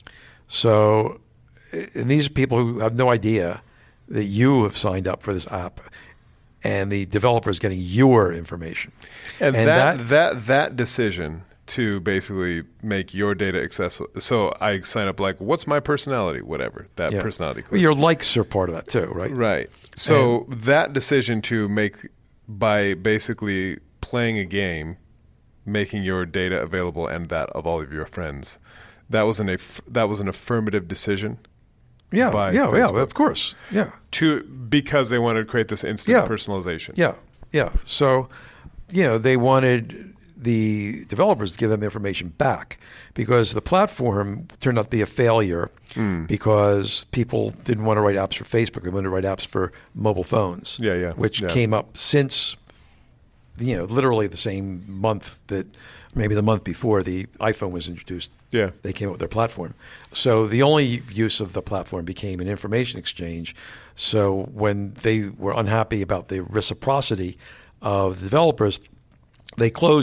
[SPEAKER 5] So, and these are people who have no idea that you have signed up for this app, and the developer is getting your information.
[SPEAKER 6] And, and that, that that that decision to basically make your data accessible. So I sign up like, what's my personality? Whatever, that
[SPEAKER 5] yeah.
[SPEAKER 6] personality.
[SPEAKER 5] Well, your likes are part of that too, right?
[SPEAKER 6] Right. So
[SPEAKER 5] and,
[SPEAKER 6] that decision to make, by basically playing a game, making your data available and that of all of your friends, that was an aff- that was an affirmative decision.
[SPEAKER 5] Yeah,
[SPEAKER 6] by
[SPEAKER 5] yeah,
[SPEAKER 6] Facebook.
[SPEAKER 5] yeah, of course, yeah.
[SPEAKER 6] To because they wanted to create this instant
[SPEAKER 5] yeah.
[SPEAKER 6] personalization.
[SPEAKER 5] Yeah, yeah. So, you know, they wanted the developers to give them the information back because the platform turned out to be a failure mm. because people didn't want to write apps for Facebook. They wanted to write apps for mobile phones.
[SPEAKER 6] Yeah, yeah.
[SPEAKER 5] Which
[SPEAKER 6] yeah.
[SPEAKER 5] came up since, you know, literally the same month that maybe the month before the iPhone was introduced.
[SPEAKER 6] Yeah.
[SPEAKER 5] They came up with their platform. So the only use of the platform became an information exchange. So when they were unhappy about the reciprocity of the developers, they closed that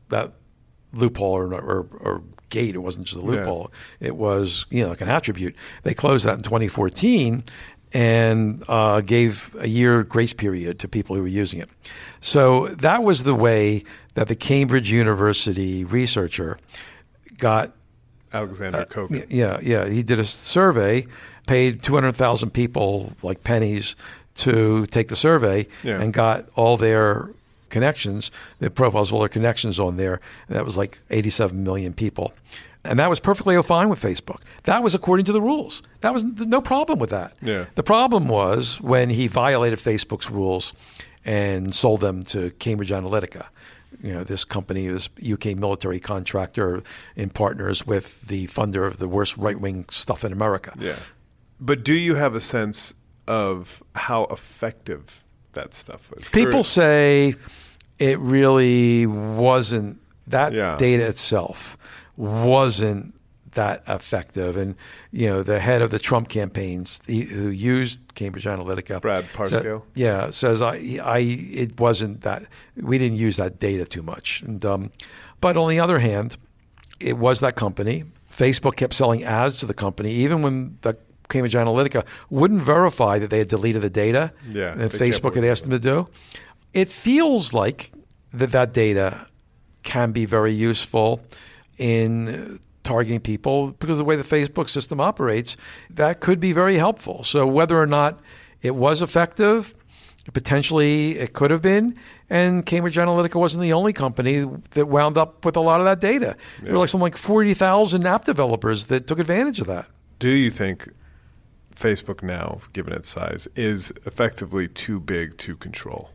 [SPEAKER 5] that loophole or, or, or gate. It wasn't just a loophole. Yeah. It was, you know, like an attribute. They closed that in twenty fourteen and uh, gave a year grace period to people who were using it. So that was the way that the Cambridge University researcher got
[SPEAKER 6] Alexander uh, Kogan.
[SPEAKER 5] Yeah, yeah. He did a survey, paid two hundred thousand people like pennies to take the survey, yeah. and got all their connections, the profiles of all their connections on there. And that was like eighty-seven million people. And that was perfectly fine with Facebook. That was according to the rules. That was no problem with that.
[SPEAKER 6] Yeah.
[SPEAKER 5] The problem was when he violated Facebook's rules and sold them to Cambridge Analytica. You know, this company, this U K military contractor, in partners with the funder of the worst right-wing stuff in America.
[SPEAKER 6] Yeah. But do you have a sense of how effective that stuff was?
[SPEAKER 5] People Cur- say it really wasn't, that
[SPEAKER 6] yeah.
[SPEAKER 5] data itself wasn't that effective. And, you know, the head of the Trump campaigns he, who used Cambridge Analytica,
[SPEAKER 6] Brad Parscale,
[SPEAKER 5] said, yeah, says I, I, it wasn't that, we didn't use that data too much. And, um, but on the other hand, it was that company. Facebook kept selling ads to the company, even when the Cambridge Analytica wouldn't verify that they had deleted the data
[SPEAKER 6] yeah,
[SPEAKER 5] that Facebook had asked them to do. It feels like that that data can be very useful in targeting people because of the way the Facebook system operates. That could be very helpful. So whether or not it was effective, potentially it could have been. And Cambridge Analytica wasn't the only company that wound up with a lot of that data. Yeah. There were like something like forty thousand app developers that took advantage of that.
[SPEAKER 6] Do you think Facebook now, given its size, is effectively too big to control?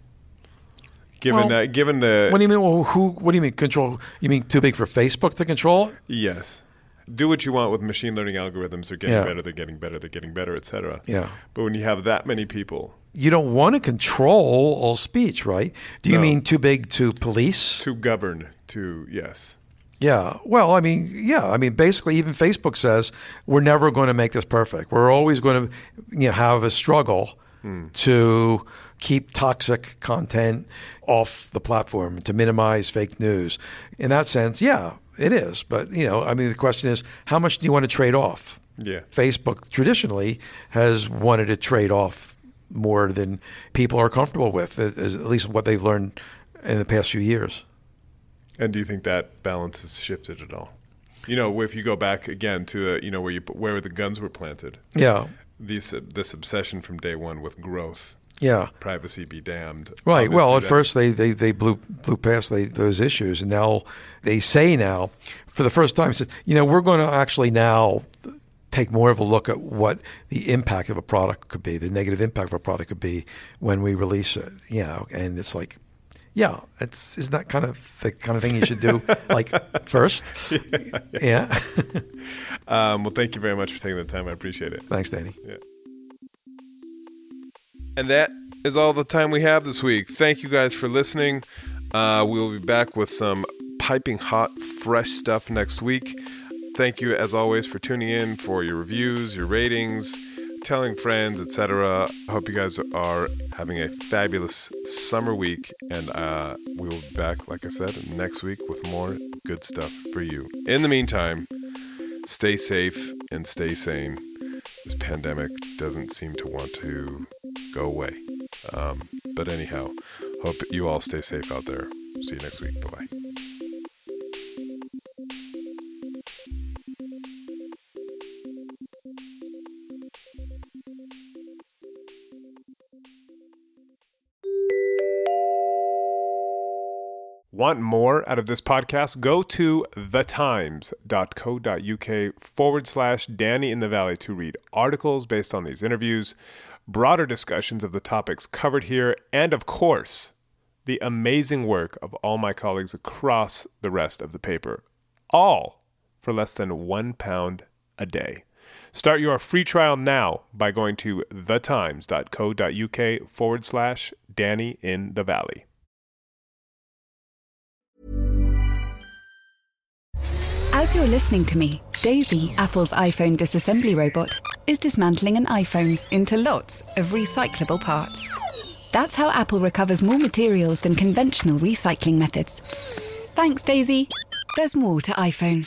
[SPEAKER 6] Given
[SPEAKER 5] well,
[SPEAKER 6] that, given the
[SPEAKER 5] what do you mean? Well, who? What do you mean control? You mean too big for Facebook to control?
[SPEAKER 6] Yes. Do what you want with machine learning algorithms. They're getting
[SPEAKER 5] yeah.
[SPEAKER 6] better. They're getting better. They're getting better, et cetera.
[SPEAKER 5] Yeah.
[SPEAKER 6] But when you have that many people,
[SPEAKER 5] you don't want to control all speech, right? Do you
[SPEAKER 6] no.
[SPEAKER 5] mean too big to police?
[SPEAKER 6] To govern? To yes.
[SPEAKER 5] Yeah. Well, I mean, yeah. I mean, basically, even Facebook says we're never going to make this perfect. We're always going to, you know, have a struggle hmm. to keep toxic content off the platform, to minimize fake news. In that sense, yeah, it is. But, you know, I mean, the question is, how much do you want to trade off?
[SPEAKER 6] Yeah.
[SPEAKER 5] Facebook traditionally has wanted to trade off more than people are comfortable with, at least what they've learned in the past few years.
[SPEAKER 6] And do you think that balance has shifted at all? You know, if you go back again to, uh, you know, where you where the guns were planted.
[SPEAKER 5] Yeah.
[SPEAKER 6] These, this obsession from day one with growth.
[SPEAKER 5] Yeah.
[SPEAKER 6] Privacy be damned.
[SPEAKER 5] Right.
[SPEAKER 6] Obviously
[SPEAKER 5] well, at
[SPEAKER 6] that,
[SPEAKER 5] first they, they, they blew blew past they, those issues. And now they say now, for the first time, says, you know, we're going to actually now take more of a look at what the impact of a product could be, the negative impact of a product could be when we release it. You know, and it's like, yeah, it's isn't that kind of the kind of thing you should do like first?
[SPEAKER 6] Yeah.
[SPEAKER 5] yeah.
[SPEAKER 6] um, well, thank you very much for taking the time. I appreciate it.
[SPEAKER 5] Thanks, Danny.
[SPEAKER 6] Yeah. And that is all the time we have this week. Thank you guys for listening. Uh, we'll be back with some piping hot, fresh stuff next week. Thank you, as always, for tuning in, for your reviews, your ratings, telling friends, et cetera. I hope you guys are having a fabulous summer week, and uh, we will be back, like I said, next week with more good stuff for you. In the meantime, stay safe and stay sane. This pandemic doesn't seem to want to go away. Um, but anyhow, hope you all stay safe out there. See you next week. Bye-bye. Want more out of this podcast? Go to thetimes.co.uk forward slash Danny in the Valley to read articles based on these interviews, broader discussions of the topics covered here, and of course, the amazing work of all my colleagues across the rest of the paper, all for less than one pound a day. Start your free trial now by going to thetimes.co.uk forward slash Danny in the Valley.
[SPEAKER 2] As you're listening to me, Daisy, Apple's iPhone disassembly robot, is dismantling an iPhone into lots of recyclable parts. That's how Apple recovers more materials than conventional recycling methods. Thanks, Daisy. There's more to iPhone.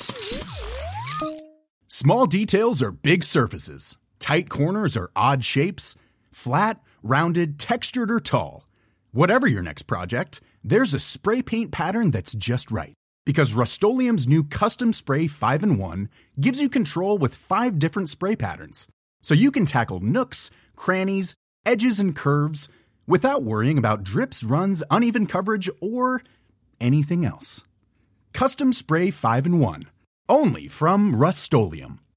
[SPEAKER 3] Small details are big surfaces. Tight corners are odd shapes. Flat, rounded, textured, or tall. Whatever your next project, there's a spray paint pattern that's just right. Because Rust-Oleum's new Custom Spray five in one gives you control with five different spray patterns. So you can tackle nooks, crannies, edges, and curves without worrying about drips, runs, uneven coverage, or anything else. Custom Spray five in one. Only from Rust-Oleum.